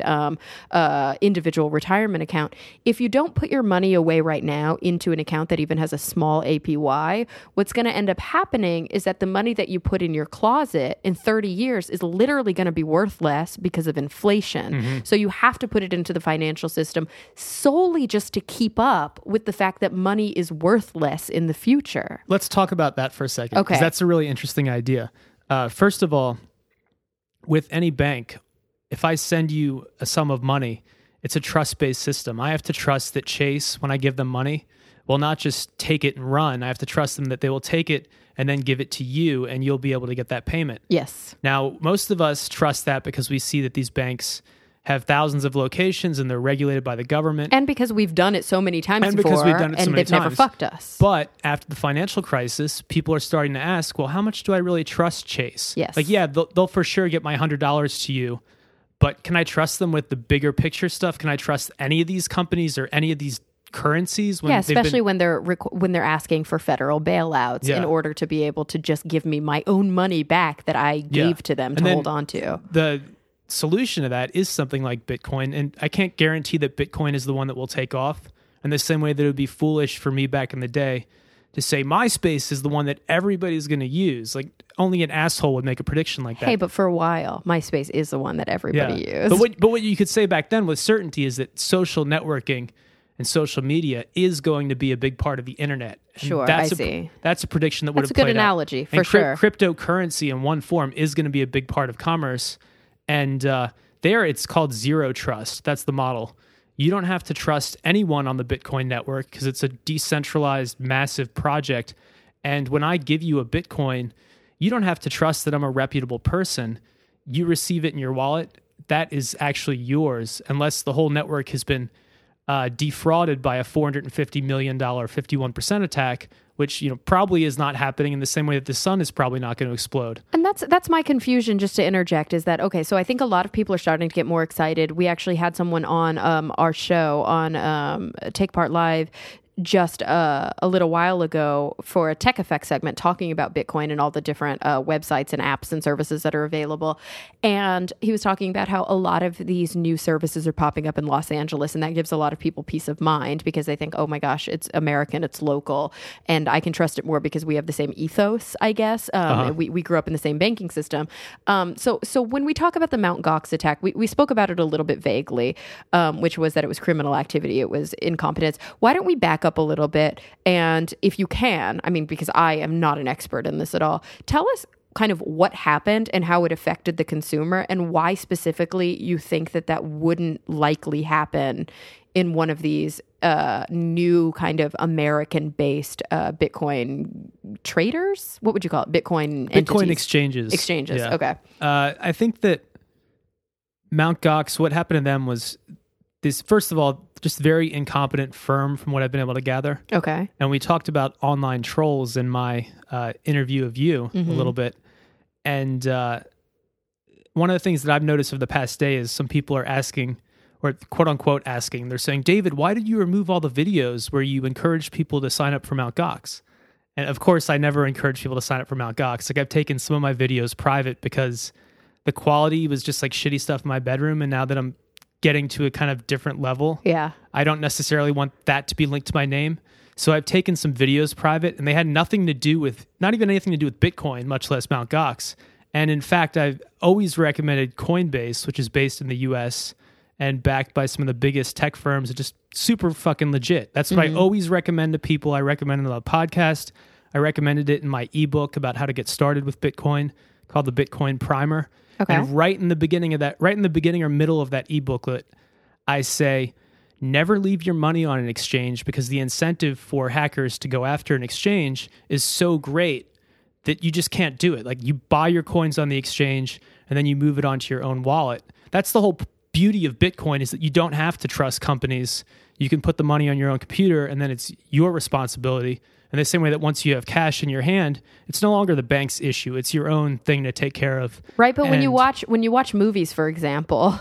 individual retirement account. If you don't put your money away right now into an account that even has a small APY, what's going to end up happening is that the money that you put in your closet in 30 years is literally going to be worth less because of inflation. Mm-hmm. So you have to put it into the financial system solely just to keep up with the fact that money is worth less in the future. Let's talk about that for a second. Okay. Because that's a really interesting idea. First of all, with any bank, if I send you a sum of money, it's a trust-based system. I have to trust that Chase, when I give them money, will not just take it and run. I have to trust them that they will take it and then give it to you, and you'll be able to get that payment. Yes. Now, most of us trust that because we see that these banks have thousands of locations and they're regulated by the government. And because we've done it so many times before, they've never fucked us. But after the financial crisis, people are starting to ask, well, how much do I really trust Chase? Yes. Like, yeah, they'll for sure get my $100 to you, but can I trust them with the bigger picture stuff? Can I trust any of these companies or any of these currencies? Especially when they're asking for federal bailouts in order to be able to just give me my own money back that I gave to them to hold on to. The solution to that is something like Bitcoin, and I can't guarantee that Bitcoin is the one that will take off in the same way that it would be foolish for me back in the day to say MySpace is the one that everybody's going to use. Like, only an asshole would make a prediction like that. Hey, but for a while, MySpace is the one that everybody used. But what you could say back then with certainty is that social networking and social media is going to be a big part of the internet. Sure, I see. That's a prediction that would have played out. That's a good analogy, for sure. Cryptocurrency in one form is going to be a big part of commerce. And there it's called zero trust. That's the model. You don't have to trust anyone on the Bitcoin network because it's a decentralized, massive project. And when I give you a Bitcoin, you don't have to trust that I'm a reputable person. You receive it in your wallet. That is actually yours, unless the whole network has been defrauded by a $450 million 51% attack, which probably is not happening in the same way that the sun is probably not going to explode. And that's my confusion, just to interject, is that, okay, so I think a lot of people are starting to get more excited. We actually had someone on our show on Take Part Live just a little while ago for a Tech Effect segment talking about Bitcoin and all the different websites and apps and services that are available. And he was talking about how a lot of these new services are popping up in Los Angeles, and that gives a lot of people peace of mind because they think, oh my gosh, it's American, it's local, and I can trust it more because we have the same ethos, I guess. We grew up in the same banking system. So when we talk about the Mt. Gox attack, we spoke about it a little bit vaguely, which was that it was criminal activity, it was incompetence. Why don't we back up a little bit? And if you can, I mean, because I am not an expert in this at all, tell us kind of what happened and how it affected the consumer and why specifically you think that wouldn't likely happen in one of these new kind of American-based Bitcoin traders? What would you call it? Bitcoin entities? Exchanges. Exchanges, yeah. Okay. I think that Mt. Gox, what happened to them was this, first of all, just very incompetent firm from what I've been able to gather. Okay. And we talked about online trolls in my interview of you a little bit. And one of the things that I've noticed over the past day is some people are asking, or quote unquote asking, they're saying, David, why did you remove all the videos where you encouraged people to sign up for Mt. Gox? And of course, I never encourage people to sign up for Mt. Gox. Like, I've taken some of my videos private because the quality was just like shitty stuff in my bedroom. And now that I'm getting to a kind of different level, I don't necessarily want that to be linked to my name. So I've taken some videos private, and they had nothing to do with, not even anything to do with Bitcoin, much less Mt. Gox. And in fact, I've always recommended Coinbase, which is based in the US and backed by some of the biggest tech firms, and just super fucking legit. That's what I always recommend to people. I recommend it on the podcast. I recommended it in my ebook about how to get started with Bitcoin called the Bitcoin Primer. Okay. And right in the beginning or middle of that ebooklet, I say, never leave your money on an exchange, because the incentive for hackers to go after an exchange is so great that you just can't do it. Like, you buy your coins on the exchange and then you move it onto your own wallet. That's the whole beauty of Bitcoin, is that you don't have to trust companies. You can put the money on your own computer, and then it's your responsibility. In the same way that once you have cash in your hand, it's no longer the bank's issue. It's your own thing to take care of. Right, but when you watch movies, for example,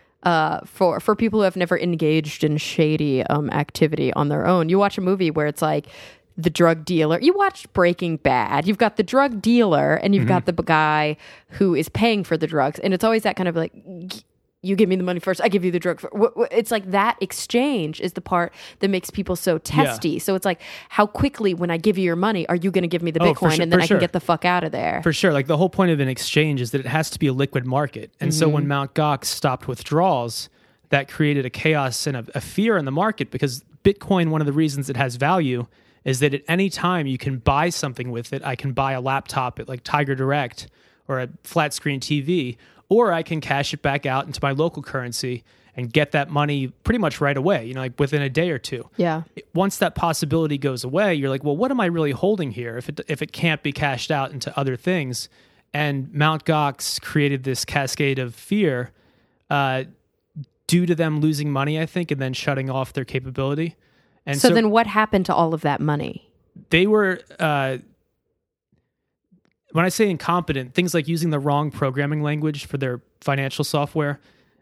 for people who have never engaged in shady activity on their own, you watch a movie where it's like the drug dealer. You watch Breaking Bad. You've got the drug dealer, and you've got the guy who is paying for the drugs, and it's always that kind of like, you give me the money first, I give you the drug first. It's like that exchange is the part that makes people so testy. Yeah. So it's like, how quickly, when I give you your money, are you going to give me the Bitcoin, and then I can get the fuck out of there? For sure. Like, the whole point of an exchange is that it has to be a liquid market. And so when Mt. Gox stopped withdrawals, that created a chaos and a fear in the market, because Bitcoin, one of the reasons it has value is that at any time you can buy something with it. I can buy a laptop at like Tiger Direct or a flat screen TV, or I can cash it back out into my local currency and get that money pretty much right away, like within a day or two. Yeah. Once that possibility goes away, you're like, well, what am I really holding here if it can't be cashed out into other things? And Mt. Gox created this cascade of fear due to them losing money, I think, and then shutting off their capability. And so then what happened to all of that money? They were... when I say incompetent, things like using the wrong programming language for their financial software,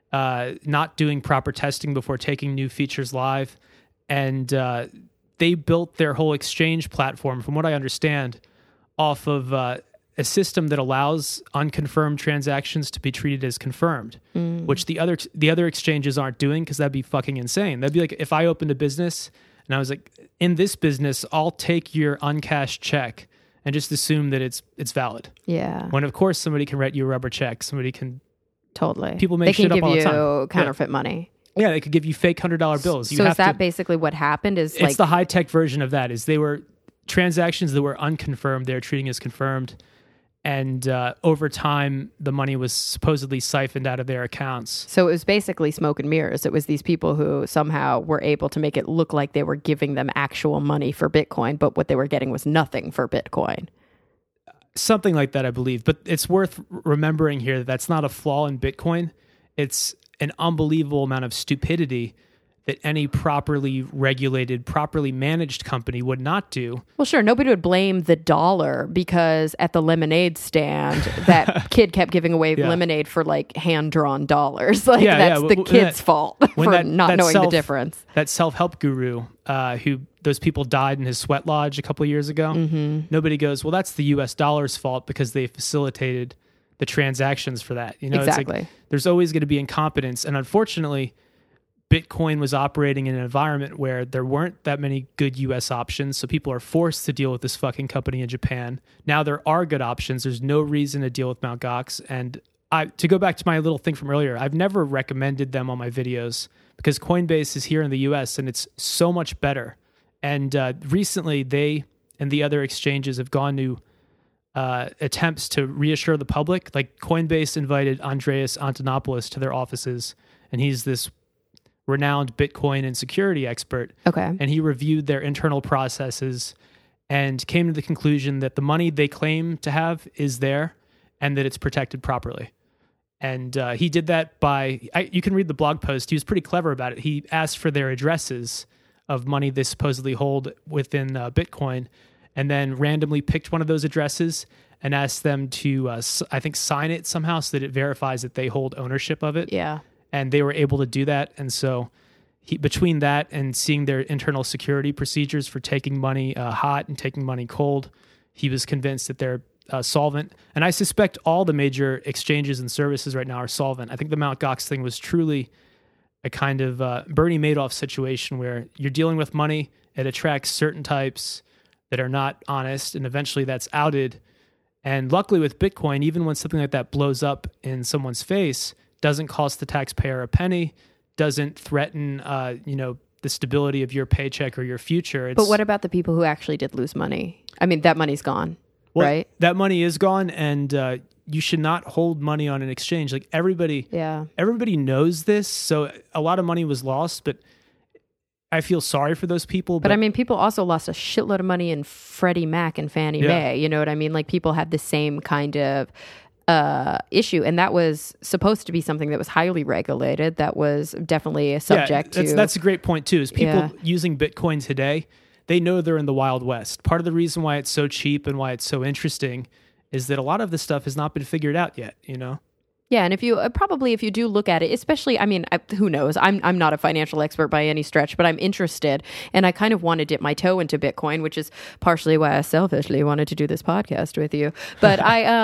not doing proper testing before taking new features live, and they built their whole exchange platform, from what I understand, off of a system that allows unconfirmed transactions to be treated as confirmed, which the other exchanges aren't doing, because that'd be fucking insane. That'd be like if I opened a business and I was like, in this business, I'll take your uncashed check and just assume that it's valid. Yeah. When, of course, somebody can write you a rubber check. Somebody can... Totally. People make shit up all the time. They can give you counterfeit money. Yeah, they could give you fake $100 bills. So is that basically what happened? It's the high-tech version of that. Is they were transactions that were unconfirmed. They were treating as confirmed. And over time, the money was supposedly siphoned out of their accounts. So it was basically smoke and mirrors. It was these people who somehow were able to make it look like they were giving them actual money for Bitcoin, but what they were getting was nothing for Bitcoin. Something like that, I believe. But it's worth remembering here that that's not a flaw in Bitcoin. It's an unbelievable amount of stupidity that any properly regulated, properly managed company would not do. Well, sure. Nobody would blame the dollar because at the lemonade stand, that kid kept giving away lemonade for like hand-drawn dollars. Like that's the kid's fault for not knowing the difference. That self-help guru who those people died in his sweat lodge a couple of years ago. Nobody goes, well, that's the US dollar's fault because they facilitated the transactions for that. Exactly. It's like, there's always going to be incompetence. And unfortunately, Bitcoin was operating in an environment where there weren't that many good US options, so people are forced to deal with this fucking company in Japan. Now there are good options. There's no reason to deal with Mt. Gox. And to go back to my little thing from earlier, I've never recommended them on my videos because Coinbase is here in the US and it's so much better. And recently they and the other exchanges have gone to attempts to reassure the public. Like Coinbase invited Andreas Antonopoulos to their offices, and he's this renowned Bitcoin and security expert. Okay. And he reviewed their internal processes and came to the conclusion that the money they claim to have is there and that it's protected properly. And he did that you can read the blog post. He was pretty clever about it. He asked for their addresses of money they supposedly hold within Bitcoin, and then randomly picked one of those addresses and asked them to, I think, sign it somehow so that it verifies that they hold ownership of it. Yeah. And they were able to do that. And so between that and seeing their internal security procedures for taking money hot and taking money cold, he was convinced that they're solvent. And I suspect all the major exchanges and services right now are solvent. I think the Mt. Gox thing was truly a kind of Bernie Madoff situation where you're dealing with money, it attracts certain types that are not honest, and eventually that's outed. And luckily with Bitcoin, even when something like that blows up in someone's face, doesn't cost the taxpayer a penny, doesn't threaten, the stability of your paycheck or your future. But what about the people who actually did lose money? I mean, that money's gone, right? That money is gone, and you should not hold money on an exchange. Like everybody knows this. So a lot of money was lost, but I feel sorry for those people. But I mean, people also lost a shitload of money in Freddie Mac and Fannie Mae. You know what I mean? Like people had the same kind of issue, and that was supposed to be something that was highly regulated. That was definitely a subject to. That's a great point too. Is people using Bitcoin today? They know they're in the Wild West. Part of the reason why it's so cheap and why it's so interesting is that a lot of this stuff has not been figured out yet. You know. Yeah, and if you if you do look at it, especially, I mean, who knows? I'm not a financial expert by any stretch, but I'm interested, and I kind of want to dip my toe into Bitcoin, which is partially why I selfishly wanted to do this podcast with you. But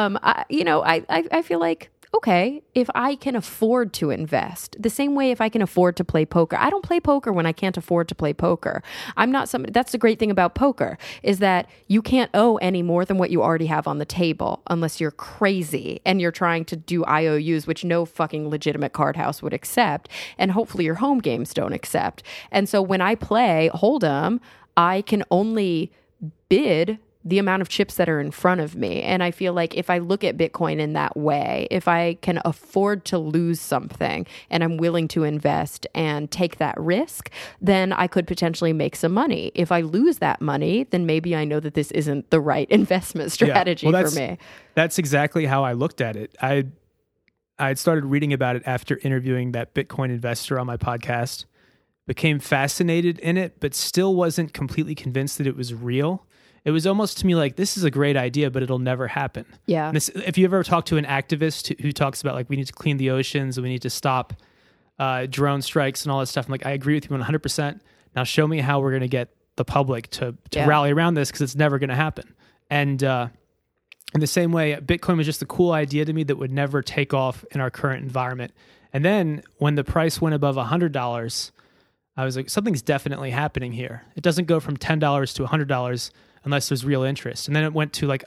I feel like, okay, if I can afford to invest, the same way if I can afford to play poker. I don't play poker when I can't afford to play poker. I'm not somebody, that's the great thing about poker, is that you can't owe any more than what you already have on the table unless you're crazy and you're trying to do IOUs, which no fucking legitimate card house would accept, and hopefully your home games don't accept. And so when I play Hold'em, I can only bid the amount of chips that are in front of me. And I feel like if I look at Bitcoin in that way, if I can afford to lose something and I'm willing to invest and take that risk, then I could potentially make some money. If I lose that money, then maybe I know that this isn't the right investment strategy for me. That's exactly how I looked at it. I had started reading about it after interviewing that Bitcoin investor on my podcast, became fascinated in it, but still wasn't completely convinced that it was real. It was almost to me like, this is a great idea, but it'll never happen. Yeah. If you ever talk to an activist who talks about like, we need to clean the oceans and we need to stop drone strikes and all that stuff, I'm like, I agree with you 100%. Now show me how we're going to get the public to rally around this, because it's never going to happen. And in the same way, Bitcoin was just a cool idea to me that would never take off in our current environment. And then when the price went above $100, I was like, something's definitely happening here. It doesn't go from $10 to $100 unless there's real interest. And then it went to like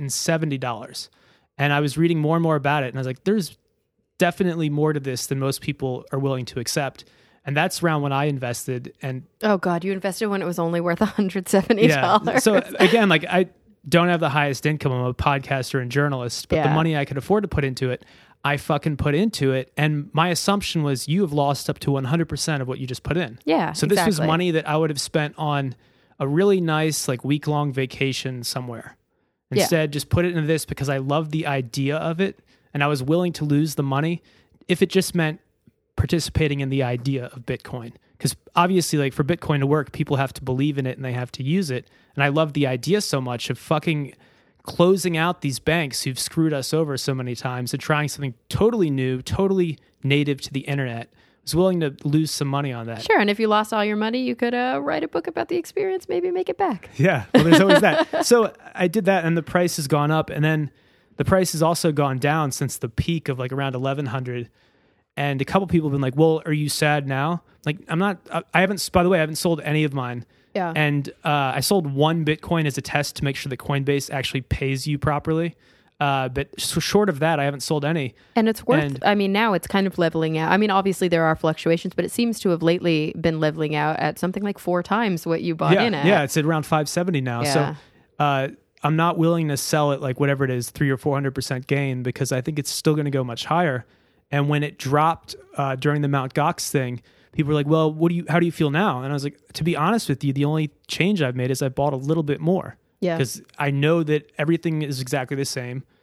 $170. And I was reading more and more about it. And I was like, there's definitely more to this than most people are willing to accept. And that's around when I invested. And oh God, you invested when it was only worth $170. Yeah. So again, like I don't have the highest income. I'm a podcaster and journalist, but the money I could afford to put into it, I fucking put into it. And my assumption was you have lost up to 100% of what you just put in. Yeah. So this was money that I would have spent on a really nice, like week-long vacation somewhere. Instead, just put it into this because I love the idea of it. And I was willing to lose the money if it just meant participating in the idea of Bitcoin. Because obviously, like for Bitcoin to work, people have to believe in it and they have to use it. And I love the idea so much of fucking closing out these banks who've screwed us over so many times and trying something totally new, totally native to the internet. I was willing to lose some money on that. Sure, and if you lost all your money, you could write a book about the experience, maybe make it back. Yeah, well, there's always that. So I did that, and the price has gone up, and then the price has also gone down since the peak of like around 1,100. And a couple people have been like, well, are you sad now? Like, I'm not, I haven't, by the way, I haven't sold any of mine. Yeah. And I sold one Bitcoin as a test to make sure that Coinbase actually pays you properly. But so short of that, I haven't sold any. And it's worth, I mean, now it's kind of leveling out. I mean, obviously there are fluctuations, but it seems to have lately been leveling out at something like 4 times what you bought in at. Yeah, it's at around 570 now. Yeah. So I'm not willing to sell it like whatever it is, 300 or 400% gain, because I think it's still going to go much higher. And when it dropped during the Mt. Gox thing, people were like, well, how do you feel now? And I was like, to be honest with you, the only change I've made is I bought a little bit more. Yeah. Because I know that everything is exactly the same.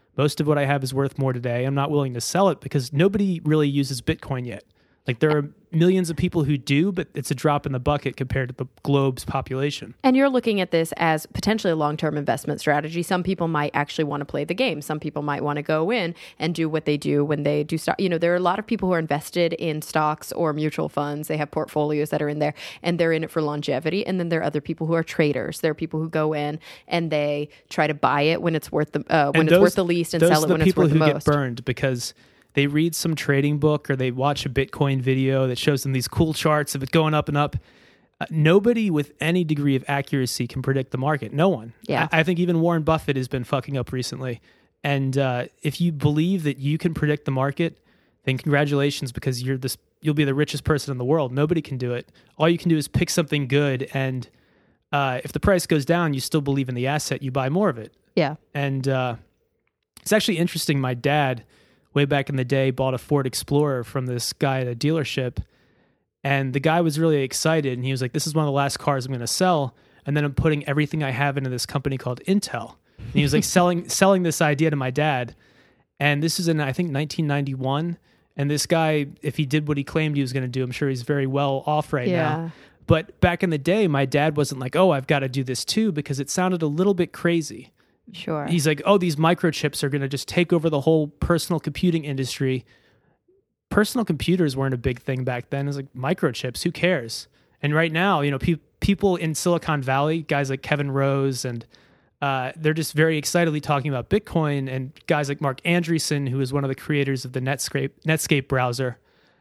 Most of what I have is worth more today. I'm not willing to sell it because nobody really uses Bitcoin yet. Like there are millions of people who do, but it's a drop in the bucket compared to the globe's population. And you're looking at this as potentially a long-term investment strategy. Some people might actually want to play the game. Some people might want to go in and do what they do when they do stock. There are a lot of people who are invested in stocks or mutual funds. They have portfolios that are in there and they're in it for longevity. And then there are other people who are traders. There are people who go in and they try to buy it when it's worth the least and sell it when it's worth the most. Those are the people who get burned because they read some trading book or they watch a Bitcoin video that shows them these cool charts of it going up and up. Nobody with any degree of accuracy can predict the market. No one. Yeah. I think even Warren Buffett has been fucking up recently. And if you believe that you can predict the market, then congratulations, because you'll be the richest person in the world. Nobody can do it. All you can do is pick something good, and if the price goes down, you still believe in the asset, you buy more of it. Yeah. And it's actually interesting. My dad, way back in the day, bought a Ford Explorer from this guy at a dealership. And the guy was really excited. And he was like, this is one of the last cars I'm going to sell. And then I'm putting everything I have into this company called Intel. And he was like selling this idea to my dad. And this is in, I think, 1991. And this guy, if he did what he claimed he was going to do, I'm sure he's very well off right now. But back in the day, my dad wasn't like, oh, I've got to do this too, because it sounded a little bit crazy. Sure. He's like, oh, these microchips are going to just take over the whole personal computing industry. Personal computers weren't a big thing back then. It was like microchips, who cares? And right now, people in Silicon Valley, guys like Kevin Rose, and they're just very excitedly talking about Bitcoin. And guys like Mark Andreessen, who is one of the creators of the Netscape browser,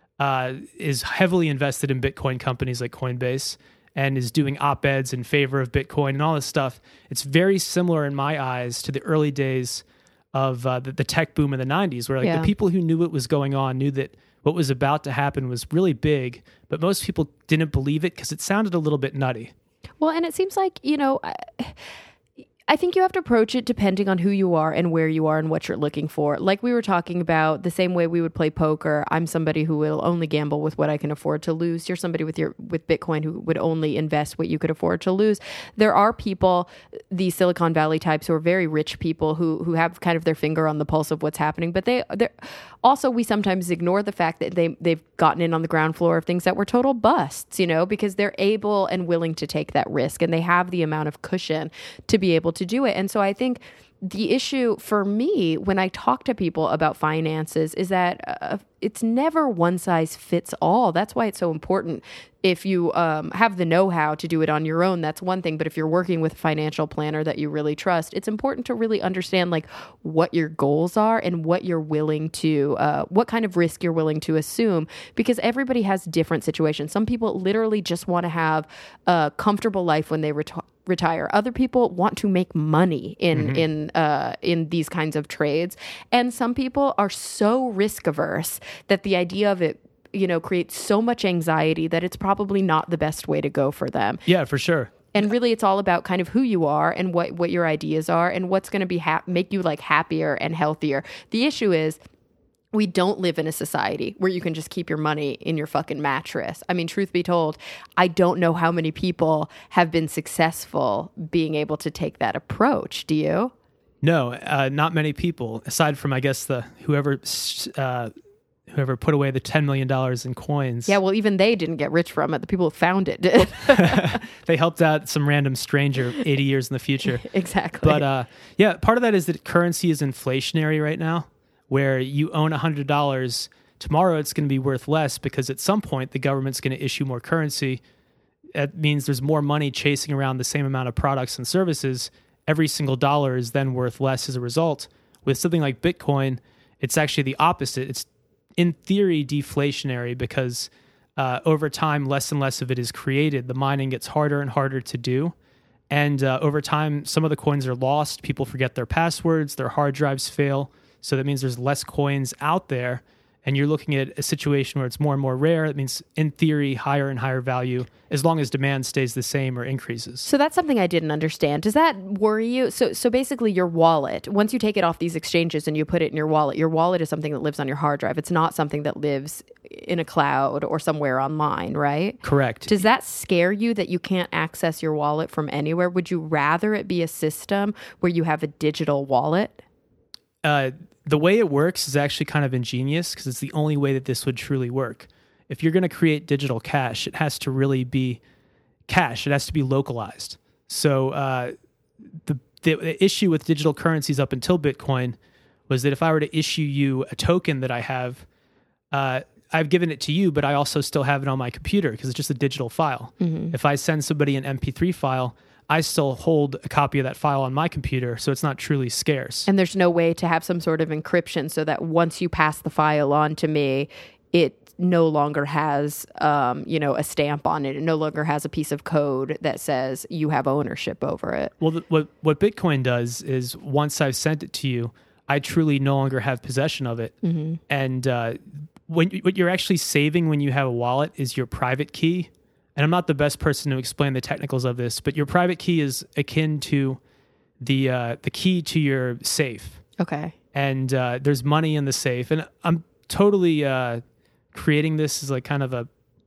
is heavily invested in Bitcoin companies like Coinbase, and is doing op-eds in favor of Bitcoin and all this stuff. It's very similar in my eyes to the early days of the tech boom in the 90s, where the people who knew what was going on knew that what was about to happen was really big, but most people didn't believe it because it sounded a little bit nutty. Well, and it seems like, I think you have to approach it depending on who you are and where you are and what you're looking for. Like we were talking about, the same way we would play poker, I'm somebody who will only gamble with what I can afford to lose. You're somebody with Bitcoin who would only invest what you could afford to lose. There are people, these Silicon Valley types, who are very rich people who have kind of their finger on the pulse of what's happening. But they're also, we sometimes ignore the fact that they've gotten in on the ground floor of things that were total busts, because they're able and willing to take that risk, and they have the amount of cushion to be able to do it. And so I think the issue for me when I talk to people about finances is that it's never one size fits all. That's why it's so important. If you have the know-how to do it on your own, that's one thing. But if you're working with a financial planner that you really trust, it's important to really understand what your goals are and what you're willing to, what kind of risk you're willing to assume, because everybody has different situations. Some people literally just want to have a comfortable life when they retire. Other people want to make money in these kinds of trades, and some people are so risk averse that the idea of it, creates so much anxiety that it's probably not the best way to go for them. Yeah, for sure. And really, it's all about kind of who you are and what your ideas are and what's going to make you happier and healthier. The issue is, we don't live in a society where you can just keep your money in your fucking mattress. I mean, truth be told, I don't know how many people have been successful being able to take that approach. Do you? No, not many people, aside from, I guess, whoever put away the $10 million in coins. Yeah, well, even they didn't get rich from it. The people who found it did. They helped out some random stranger 80 years in the future. Exactly. But part of that is that currency is inflationary right now, where you own $100, tomorrow it's going to be worth less because at some point the government's going to issue more currency. That means there's more money chasing around the same amount of products and services. Every single dollar is then worth less as a result. With something like Bitcoin, it's actually the opposite. It's in theory deflationary because over time, less and less of it is created. The mining gets harder and harder to do. And over time, some of the coins are lost. People forget their passwords. Their hard drives fail. So that means there's less coins out there, and you're looking at a situation where it's more and more rare. It means, in theory, higher and higher value, as long as demand stays the same or increases. So that's something I didn't understand. Does that worry you? So basically your wallet, once you take it off these exchanges and you put it in your wallet is something that lives on your hard drive. It's not something that lives in a cloud or somewhere online, right? Correct. Does that scare you that you can't access your wallet from anywhere? Would you rather it be a system where you have a digital wallet? The way it works is actually kind of ingenious because it's the only way that this would truly work. If you're going to create digital cash, it has to really be cash. It has to be localized. So the issue with digital currencies up until Bitcoin was that if I were to issue you a token that I have, I've given it to you, but I also still have it on my computer because it's just a digital file. Mm-hmm. If I send somebody an MP3 file, I still hold a copy of that file on my computer, so it's not truly scarce. And there's no way to have some sort of encryption so that once you pass the file on to me, it no longer has, a stamp on it. It no longer has a piece of code that says you have ownership over it. Well, what Bitcoin does is once I've sent it to you, I truly no longer have possession of it. Mm-hmm. And what you're actually saving when you have a wallet is your private key. And I'm not the best person to explain the technicals of this, but your private key is akin to the key to your safe. Okay. And there's money in the safe. And I'm totally creating this as like kind of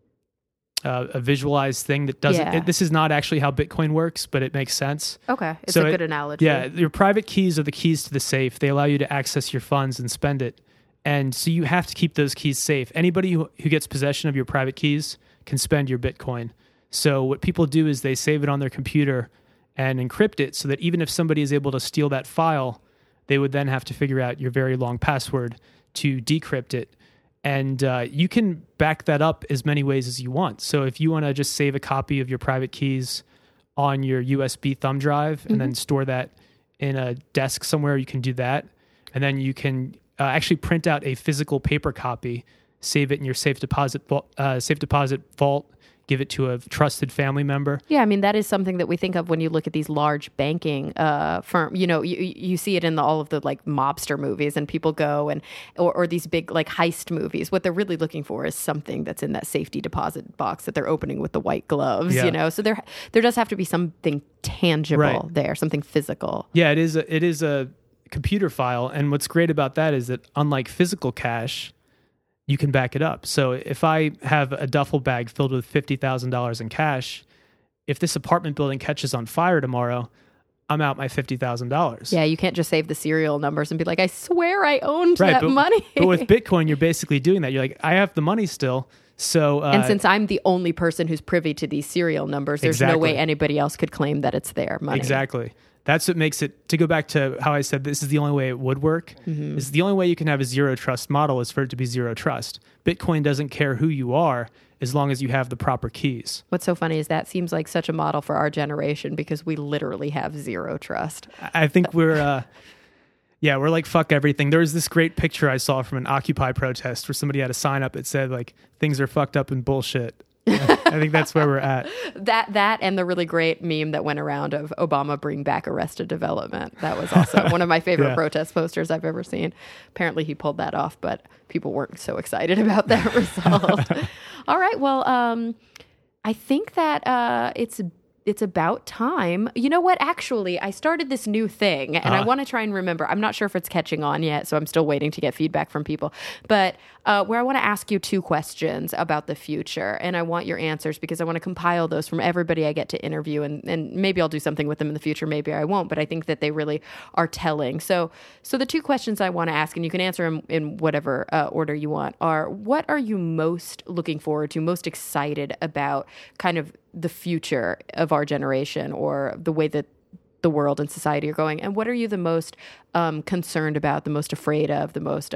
a visualized thing that doesn't. This is not actually how Bitcoin works, but it makes sense. Okay, it's a good analogy. Yeah, your private keys are the keys to the safe. They allow you to access your funds and spend it. And so you have to keep those keys safe. Anybody who gets possession of your private keys can spend your Bitcoin. So what people do is they save it on their computer and encrypt it so that even if somebody is able to steal that file, they would then have to figure out your very long password to decrypt it. And you can back that up as many ways as you want. So if you want to just save a copy of your private keys on your USB thumb drive and then store that in a desk somewhere, you can do that. And then you can actually print out a physical paper copy, save it in your safe deposit vault, give it to a trusted family member. Yeah, I mean, that is something that we think of when you look at these large banking firms. You know, you see it in all of the like mobster movies, and people go or these big like heist movies. What they're really looking for is something that's in that safety deposit box that they're opening with the white gloves. Yeah. You know, so there does have to be something tangible there, something physical. Yeah, it is a computer file, and what's great about that is that unlike physical cash, you can back it up. So if I have a duffel bag filled with $50,000 in cash, if this apartment building catches on fire tomorrow, I'm out my $50,000. Yeah, you can't just save the serial numbers and be like, I swear I owned that money. But with Bitcoin, you're basically doing that. You're like, I have the money still. So and since I'm the only person who's privy to these serial numbers, there's no way anybody else could claim that it's their money. Exactly. That's what makes it, to go back to how I said this is the only way it would work, is the only way you can have a zero trust model is for it to be zero trust. Bitcoin doesn't care who you are as long as you have the proper keys. What's so funny is that seems like such a model for our generation because we literally have zero trust. I think we're like, fuck everything. There was this great picture I saw from an Occupy protest where somebody had a sign up that said, like, things are fucked up and bullshit. I think that's where we're at. That and the really great meme that went around of Obama bring back Arrested Development. That was also one of my favorite protest posters I've ever seen. Apparently he pulled that off, but people weren't so excited about that result. All right. Well, I think that it's about time. You know what? Actually, I started this new thing, and I want to try and remember. I'm not sure if it's catching on yet, so I'm still waiting to get feedback from people. But where I want to ask you 2 questions about the future, and I want your answers because I want to compile those from everybody I get to interview, and maybe I'll do something with them in the future, maybe I won't, but I think that they really are telling. So the 2 questions I want to ask, and you can answer them in whatever order you want, are what are you most looking forward to, most excited about kind of the future of our generation or the way that the world and society are going? And what are you the most concerned about, the most afraid of, the most,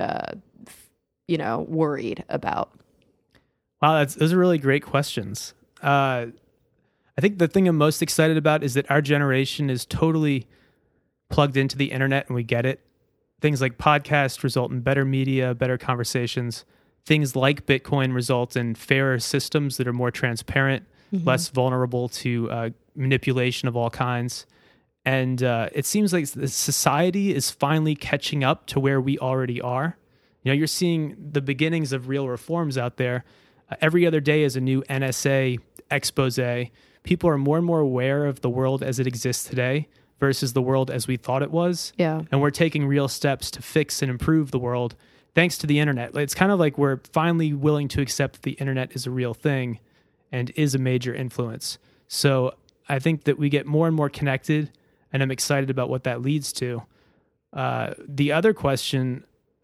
worried about? Wow, those are really great questions. I think the thing I'm most excited about is that our generation is totally plugged into the internet and we get it. Things like podcasts result in better media, better conversations. Things like Bitcoin result in fairer systems that are more transparent, less vulnerable to manipulation of all kinds. And it seems like the society is finally catching up to where we already are. You know, you're seeing the beginnings of real reforms out there. Every other day is a new NSA expose. People are more and more aware of the world as it exists today versus the world as we thought it was. Yeah. And we're taking real steps to fix and improve the world thanks to the internet. It's kind of like we're finally willing to accept that the internet is a real thing and is a major influence. So I think that we get more and more connected, and I'm excited about what that leads to. The other question,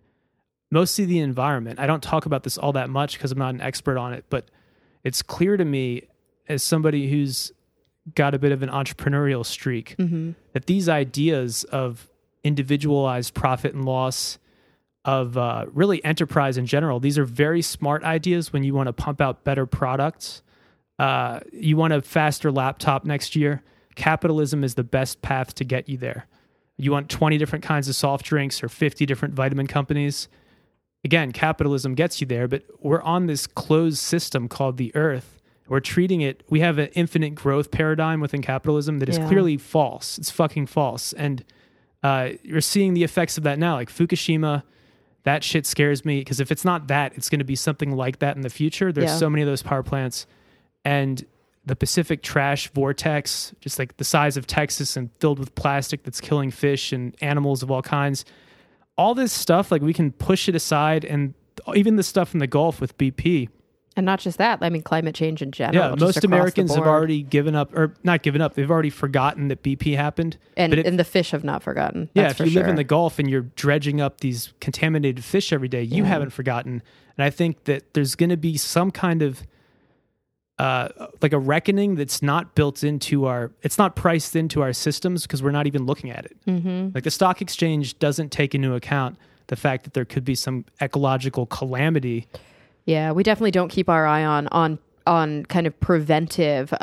mostly the environment. I don't talk about this all that much because I'm not an expert on it, but it's clear to me as somebody who's got a bit of an entrepreneurial streak that these ideas of individualized profit and loss, of really enterprise in general, these are very smart ideas when you want to pump out better products. You want a faster laptop next year. Capitalism is the best path to get you there. You want 20 different kinds of soft drinks or 50 different vitamin companies. Again, capitalism gets you there, but we're on this closed system called the Earth. We're treating it, we have an infinite growth paradigm within capitalism that is clearly false. It's fucking false. And you're seeing the effects of that now. Like Fukushima, that shit scares me because if it's not that, it's going to be something like that in the future. There's so many of those power plants. And the Pacific trash vortex, just like the size of Texas and filled with plastic that's killing fish and animals of all kinds. All this stuff, like we can push it aside, and even the stuff in the Gulf with BP. And not just that, I mean, climate change in general. Yeah, most Americans have already given up, or not given up, they've already forgotten that BP happened. And the fish have not forgotten. If you live in the Gulf and you're dredging up these contaminated fish every day, you haven't forgotten. And I think that there's going to be some kind of like a reckoning that's not built into it's not priced into our systems because we're not even looking at it. Like the stock exchange doesn't take into account the fact that there could be some ecological calamity. Yeah, we definitely don't keep our eye on kind of preventive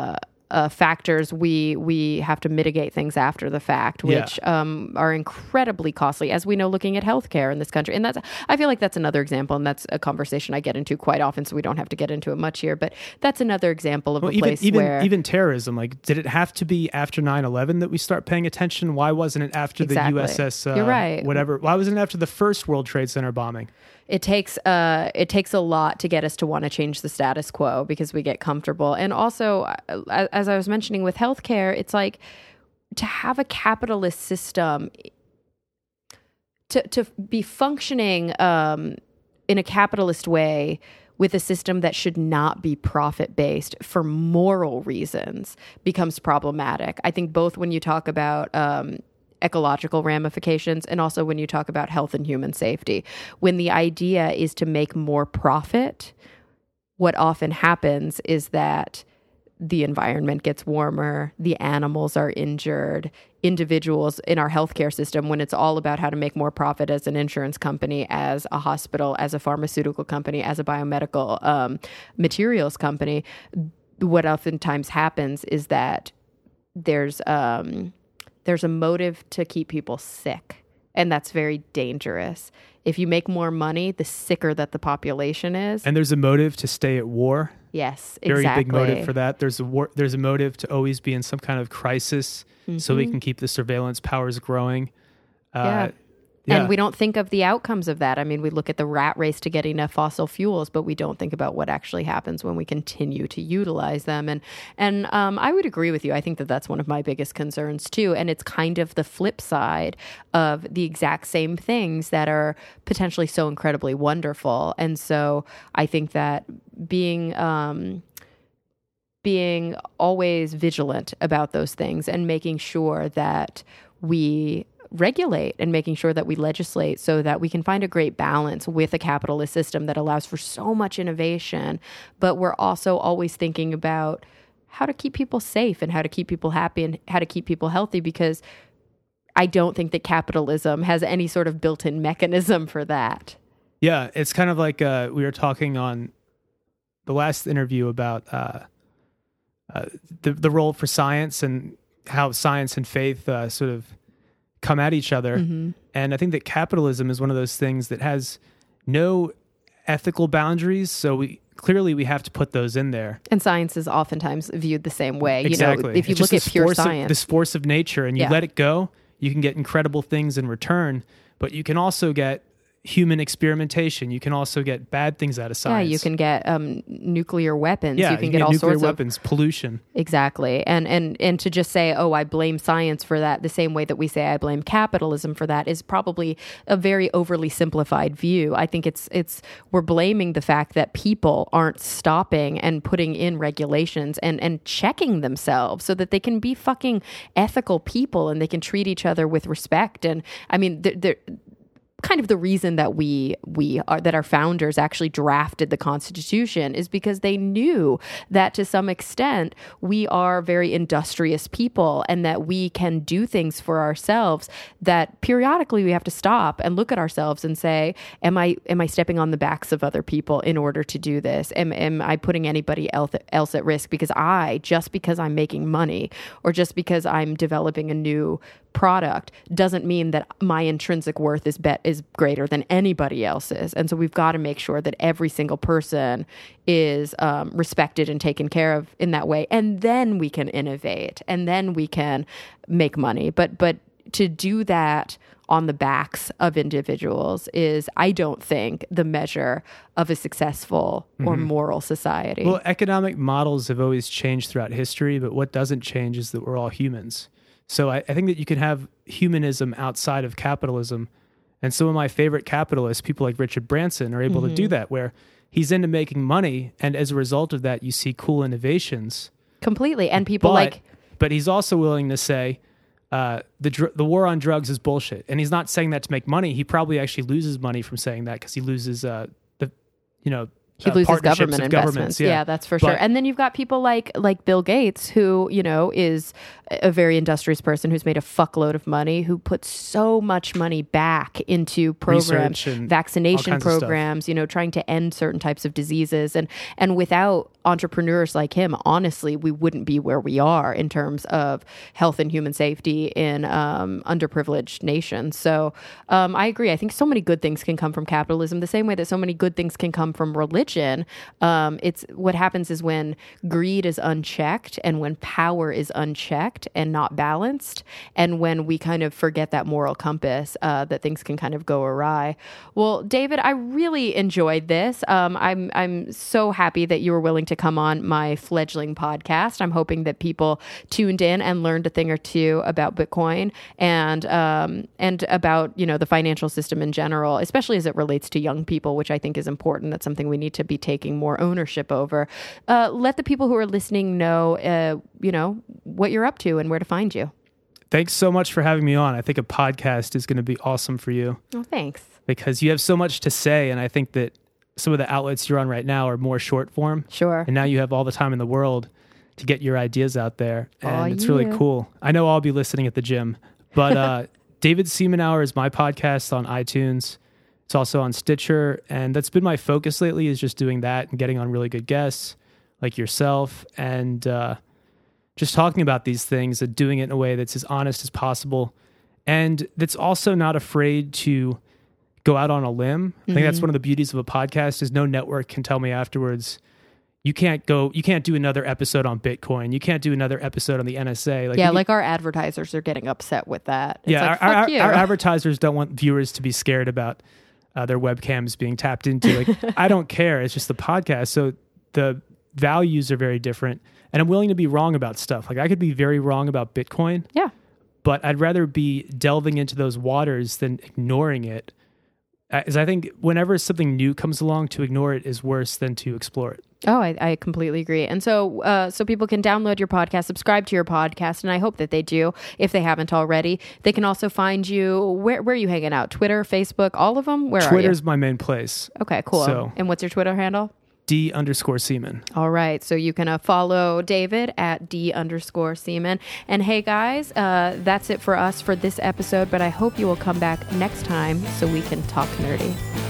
factors. We have to mitigate things after the fact, which are incredibly costly, as we know, looking at healthcare in this country. And I feel like that's another example, and that's a conversation I get into quite often, so we don't have to get into it much here. But that's another example of a place where... Even terrorism, like, did it have to be after 9/11 that we start paying attention? Why wasn't it after the USS... You're right. Whatever. Why wasn't it after the first World Trade Center bombing? It takes a lot to get us to want to change the status quo because we get comfortable. And also, as I was mentioning with healthcare, it's like to have a capitalist system, to be functioning in a capitalist way with a system that should not be profit-based for moral reasons becomes problematic. I think both when you talk about ecological ramifications and also when you talk about health and human safety. When the idea is to make more profit, what often happens is that the environment gets warmer, the animals are injured, individuals in our healthcare system, when it's all about how to make more profit as an insurance company, as a hospital, as a pharmaceutical company, as a biomedical materials company, what oftentimes happens is that there's a motive to keep people sick, and that's very dangerous. If you make more money, the sicker that the population is. And there's a motive to stay at war. Yes, exactly. Very big motive for that. There's a motive to always be in some kind of crisis so we can keep the surveillance powers growing. And we don't think of the outcomes of that. I mean, we look at the rat race to get enough fossil fuels, but we don't think about what actually happens when we continue to utilize them. And I would agree with you. I think that that's one of my biggest concerns too. And it's kind of the flip side of the exact same things that are potentially so incredibly wonderful. And so I think that being always vigilant about those things and making sure that we regulate and making sure that we legislate so that we can find a great balance with a capitalist system that allows for so much innovation, but we're also always thinking about how to keep people safe and how to keep people happy and how to keep people healthy, because I don't think that capitalism has any sort of built-in mechanism for that. Yeah, it's kind of like we were talking on the last interview about the role for science and how science and faith sort of come at each other. And I think that capitalism is one of those things that has no ethical boundaries. So we have to put those in there. And science is oftentimes viewed the same way. Exactly. You know, if you look at pure science, this force of nature, and you let it go, you can get incredible things in return, but you can also get, human experimentation. You can also get bad things out of science. Yeah, you can get nuclear weapons. Yeah, you can get all nuclear sorts weapons, pollution. Exactly. And to just say, oh, I blame science for that, the same way that we say I blame capitalism for that, is probably a very overly simplified view. I think we're blaming the fact that people aren't stopping and putting in regulations and checking themselves so that they can be fucking ethical people and they can treat each other with respect. And I mean, they're kind of the reason that that our founders actually drafted the Constitution is because they knew that to some extent we are very industrious people and that we can do things for ourselves, that periodically we have to stop and look at ourselves and say, am I stepping on the backs of other people in order to do this? Am I putting anybody else at risk because I'm making money or just because I'm developing a new product doesn't mean that my intrinsic worth is greater than anybody else's. And so we've got to make sure that every single person is respected and taken care of in that way. And then we can innovate and then we can make money. But to do that on the backs of individuals is, I don't think, the measure of a successful or moral society. Well, economic models have always changed throughout history, but what doesn't change is that we're all humans. So I think that you can have humanism outside of capitalism. And some of my favorite capitalists, people like Richard Branson, are able to do that, where he's into making money. And as a result of that, you see cool innovations. Completely. And people But he's also willing to say the war on drugs is bullshit. And he's not saying that to make money. He probably actually loses money from saying that because he loses he loses government investments. Yeah, that's for sure. And then you've got people like Bill Gates, who, is a very industrious person who's made a fuckload of money, who puts so much money back into programs, vaccination programs, trying to end certain types of diseases. And without entrepreneurs like him, honestly, we wouldn't be where we are in terms of health and human safety in underprivileged nations. So I agree. I think so many good things can come from capitalism, the same way that so many good things can come from religion. It's what happens is when greed is unchecked and when power is unchecked and not balanced, and when we kind of forget that moral compass, that things can kind of go awry. Well, David, I really enjoyed this. I'm so happy that you were willing to come on my fledgling podcast. I'm hoping that people tuned in and learned a thing or two about Bitcoin and about the financial system in general, especially as it relates to young people, which I think is important. That's something we need to be taking more ownership over. Let the people who are listening know, what you're up to and where to find you. Thanks so much for having me on. I think a podcast is going to be awesome for you. Oh, thanks. Because you have so much to say, and I think that some of the outlets you're on right now are more short form. Sure. And now you have all the time in the world to get your ideas out there, and it's really cool. I know I'll be listening at the gym, but David Seaman Hour is my podcast on iTunes. It's also on Stitcher, and that's been my focus lately, is just doing that and getting on really good guests like yourself and just talking about these things and doing it in a way that's as honest as possible and that's also not afraid to go out on a limb. I think that's one of the beauties of a podcast is no network can tell me afterwards, you can't do another episode on Bitcoin. You can't do another episode on the NSA. Like our advertisers are getting upset with that. It's our advertisers don't want viewers to be scared about their webcams being tapped into. I don't care. It's just the podcast. So the values are very different. And I'm willing to be wrong about stuff. I could be very wrong about Bitcoin. Yeah. But I'd rather be delving into those waters than ignoring it. As I think whenever something new comes along, to ignore it is worse than to explore it. Oh, I completely agree. And so people can download your podcast, subscribe to your podcast, and I hope that they do if they haven't already. They can also find you, where are you hanging out? Twitter, Facebook, all of them? Where are you? Twitter's my main place. Okay, cool. And what's your Twitter handle? D_Seaman. All right. So you can follow David at D_Seaman. And hey, guys, that's it for us for this episode, but I hope you will come back next time so we can talk nerdy.